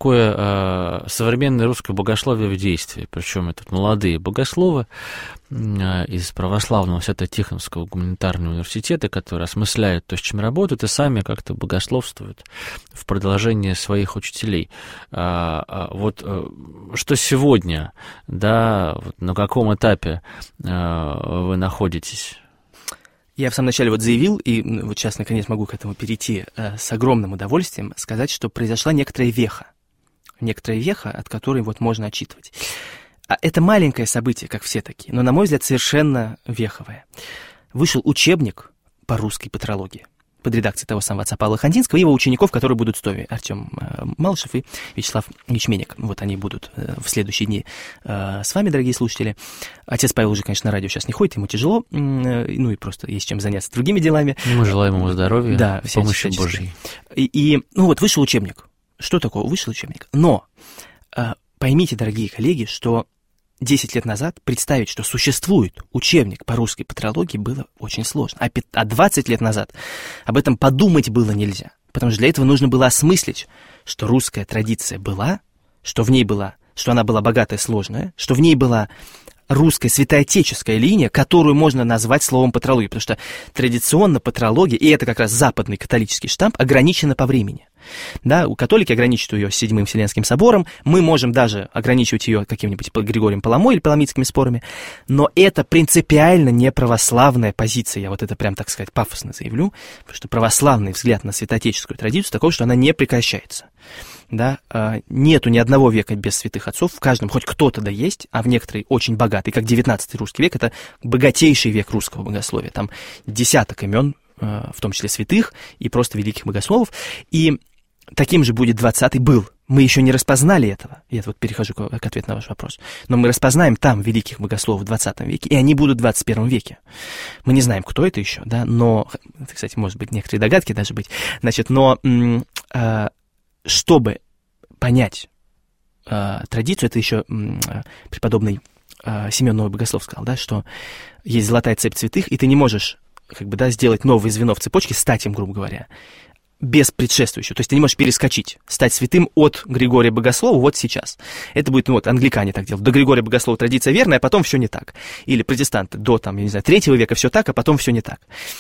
такое современное русское богословие в действии, причем это молодые богословы из православного Свято-Тихоновского гуманитарного университета, которые осмысляют то, с чем работают, и сами как-то богословствуют в продолжение своих учителей. Вот что сегодня, да, вот на каком этапе вы находитесь? Я в самом начале вот заявил, и вот сейчас наконец могу к этому перейти с огромным удовольствием, сказать, что произошла некоторая веха, от которой вот можно отчитывать. Это маленькое событие, как все такие, но, на мой взгляд, совершенно веховое. Вышел учебник по русской патрологии под редакцией того самого отца Павла Хандинского и его учеников, которые будут стоя, Артем Малышев и Вячеслав Ячменник. Вот они будут в следующие дни с вами, дорогие слушатели. Отец Павел уже, конечно, на радио сейчас не ходит, ему тяжело, ну и просто есть чем заняться другими делами. Мы желаем ему здоровья, да, помощи Божьей. И ну вот вышел учебник. Что такое? Вышел учебник. Но поймите, дорогие коллеги, что 10 лет назад представить, что существует учебник по русской патрологии, было очень сложно. А 20 лет назад об этом подумать было нельзя. Потому что для этого нужно было осмыслить, что русская традиция была, что в ней была, что она была богатая, сложная, что в ней была русская святоотеческая линия, которую можно назвать словом патрология, потому что традиционно патрология, и это как раз западный католический штамп, ограничена по времени. Да, у католики ограничивают ее Седьмым Вселенским собором, мы можем даже ограничивать ее каким-нибудь Григорием Паламой или паламидскими спорами, но это принципиально не православная позиция, я вот это прям, так сказать, пафосно заявлю, потому что православный взгляд на святоотеческую традицию такой, что она не прекращается. Да, нету ни одного века без святых отцов, в каждом хоть кто-то да есть, а в некоторые очень богатый, как 19 русский век, это богатейший век русского богословия, там десяток имен, в том числе святых и просто великих богословов, и таким же будет 20-й был. Мы еще не распознали этого. Я вот перехожу к ответу на ваш вопрос. Но мы распознаем там великих богословов в 20 веке, и они будут в 21 веке. Мы не знаем, кто это еще, да, но, кстати, может быть, некоторые догадки даже быть. Значит, но чтобы понять традицию, это еще преподобный Симеон Новый Богослов сказал, да, что есть золотая цепь святых, и ты не можешь сделать новое звено в цепочке, стать им, грубо говоря, без предшествующего. То есть ты не можешь перескочить, стать святым от Григория Богослова вот сейчас. Это будет, англикане так делают. До Григория Богослова традиция верная, а потом все не так. Или протестанты до, 3 века все так, а потом все не так.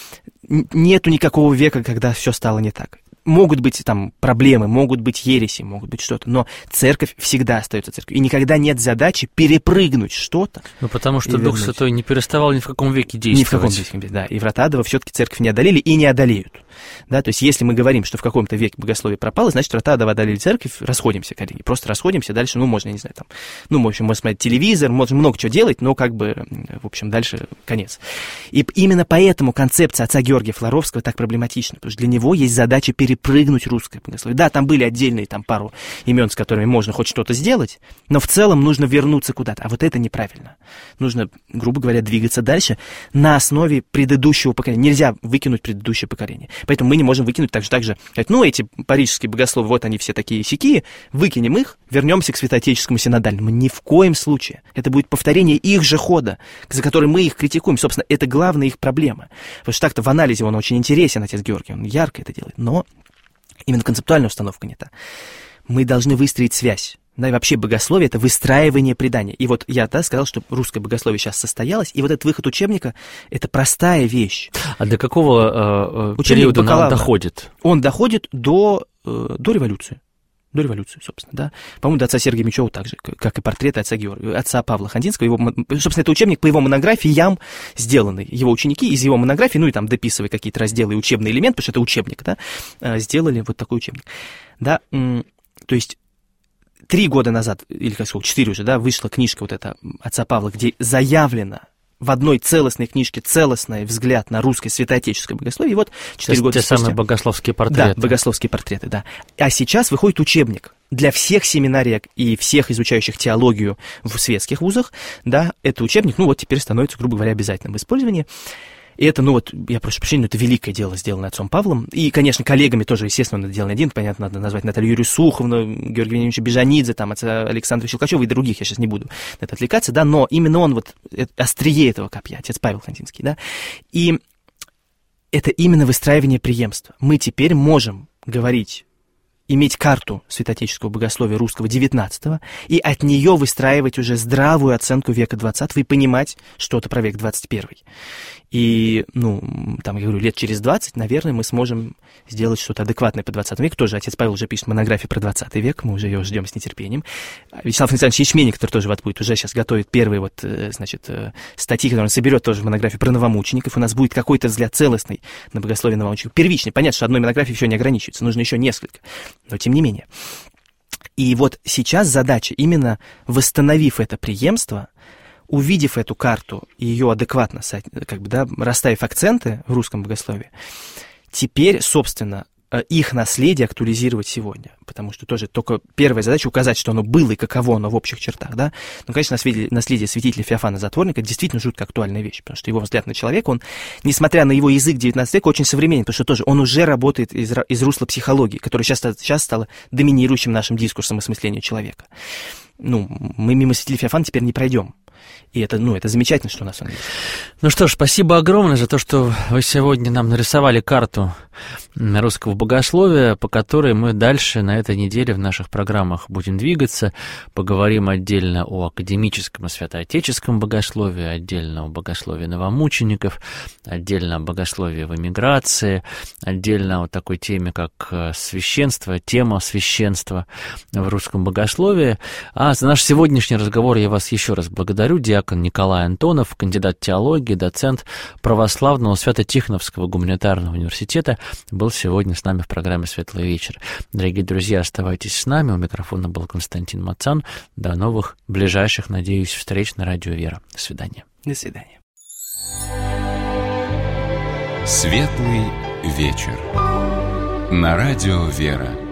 Нету никакого века, когда все стало не так. Могут быть там проблемы, могут быть ереси, могут быть что-то, но церковь всегда остается церковью. И никогда нет задачи перепрыгнуть что-то. Потому что Дух Святой не переставал ни в каком веке действовать. Ни в каком веке, да. И врата адова все-таки церковь не одолели и не одолеют. Да, то есть если мы говорим, что в каком-то веке богословие пропало, значит, врата адова одолели церковь, расходимся, коллеги. Просто расходимся, дальше, можно, я не знаю, в общем, можно смотреть телевизор, можно много чего делать, но в общем, дальше конец. И именно поэтому концепция отца Георгия Флоровского так проблематична, потому что для него есть задача перепрыгнуть русское богословие. Да, там были отдельные пару имен, с которыми можно хоть что-то сделать, но в целом нужно вернуться куда-то. А вот это неправильно. Нужно, грубо говоря, двигаться дальше на основе предыдущего поколения. Нельзя выкинуть предыдущее поколение. Поэтому мы не можем выкинуть так же, сказать, эти парижские богословы, вот они все такие сякие, выкинем их, вернемся к святоотеческому синодальному. Ни в коем случае. Это будет повторение их же хода, за который мы их критикуем. Собственно, это главная их проблема. Потому что так-то в анализе он очень интересен, отец Георгий, он ярко это делает, но именно концептуальная установка не та. Мы должны выстроить связь. Да, и вообще богословие — это выстраивание предания. И вот я сказал, что русское богословие сейчас состоялось, и вот этот выход учебника — это простая вещь. А до какого периода он доходит? Он доходит до революции. До революции, собственно, да. По-моему, до отца Сергия Мечева так же, как и портреты отца Павла Хандинского. Собственно, это учебник по его монографиям сделанный. Его ученики из его монографии, дописывая какие-то разделы и учебные элементы, потому что это учебник, да, сделали вот такой учебник. Да, то есть 3 года назад, или, 4 уже, да, вышла книжка вот эта отца Павла, где заявлено в одной целостной книжке целостный взгляд на русское святоотеческое богословие, и вот 4 года спустя. Те самые богословские портреты. Да, богословские портреты, да. А сейчас выходит учебник для всех семинариек и всех изучающих теологию в светских вузах, да, это учебник, теперь становится, грубо говоря, обязательным в использовании. И это, я прошу прощения, но это великое дело, сделанное отцом Павлом. И, конечно, коллегами тоже, естественно, он делал не один. Понятно, надо назвать Наталью Юрию Суховну, Георгия Вениаминовича Бежанидзе, отца Александра Щелкачева и других, я сейчас не буду на это отвлекаться, да, но именно он острие этого копья, отец Павел Хандинский, да. И это именно выстраивание преемства. Мы теперь можем говорить, иметь карту святоотеческого богословия русского XIX и от нее выстраивать уже здравую оценку века XX и понимать что-то про век XXI. И, я говорю, лет через 20, наверное, мы сможем сделать что-то адекватное по 20 веку. Тоже отец Павел уже пишет монографию про 20 век, мы уже ее ждем с нетерпением. Вячеслав Александрович Ячменник, который тоже будет, уже сейчас готовит первые статьи, которые он соберет тоже в монографии про новомучеников. У нас будет какой-то взгляд целостный на богословие новомучеников. Первичный. Понятно, что одной монографией все не ограничивается, нужно еще несколько. Но тем не менее. И вот сейчас задача, именно восстановив это преемство, увидев эту карту и ее адекватно, расставив акценты в русском богословии, теперь, собственно, их наследие актуализировать сегодня. Потому что тоже только первая задача указать, что оно было и каково оно в общих чертах, да. Конечно, наследие святителя Феофана Затворника действительно жутко актуальная вещь, потому что его взгляд на человека, он, несмотря на его язык 19 века, очень современен, потому что тоже он уже работает из русла психологии, которая сейчас стала доминирующим нашим дискурсом осмысления человека. Мы мимо святителя Феофана теперь не пройдем. И это замечательно, что у нас он есть. Ну что ж, спасибо огромное за то, что вы сегодня нам нарисовали карту русского богословия, по которой мы дальше на этой неделе в наших программах будем двигаться. Поговорим отдельно о академическом и святоотеческом богословии, отдельно о богословии новомучеников, отдельно о богословии в эмиграции, отдельно о такой теме, как священство, тема священства в русском богословии. А за наш сегодняшний разговор я вас еще раз благодарю. Диакон Николай Антонов, кандидат теологии, доцент православного Свято-Тихоновского гуманитарного университета, был сегодня с нами в программе «Светлый вечер». Дорогие друзья, оставайтесь с нами. У микрофона был Константин Мацан. До новых, ближайших, надеюсь, встреч на Радио Вера. До свидания. До свидания. «Светлый вечер» на Радио Вера.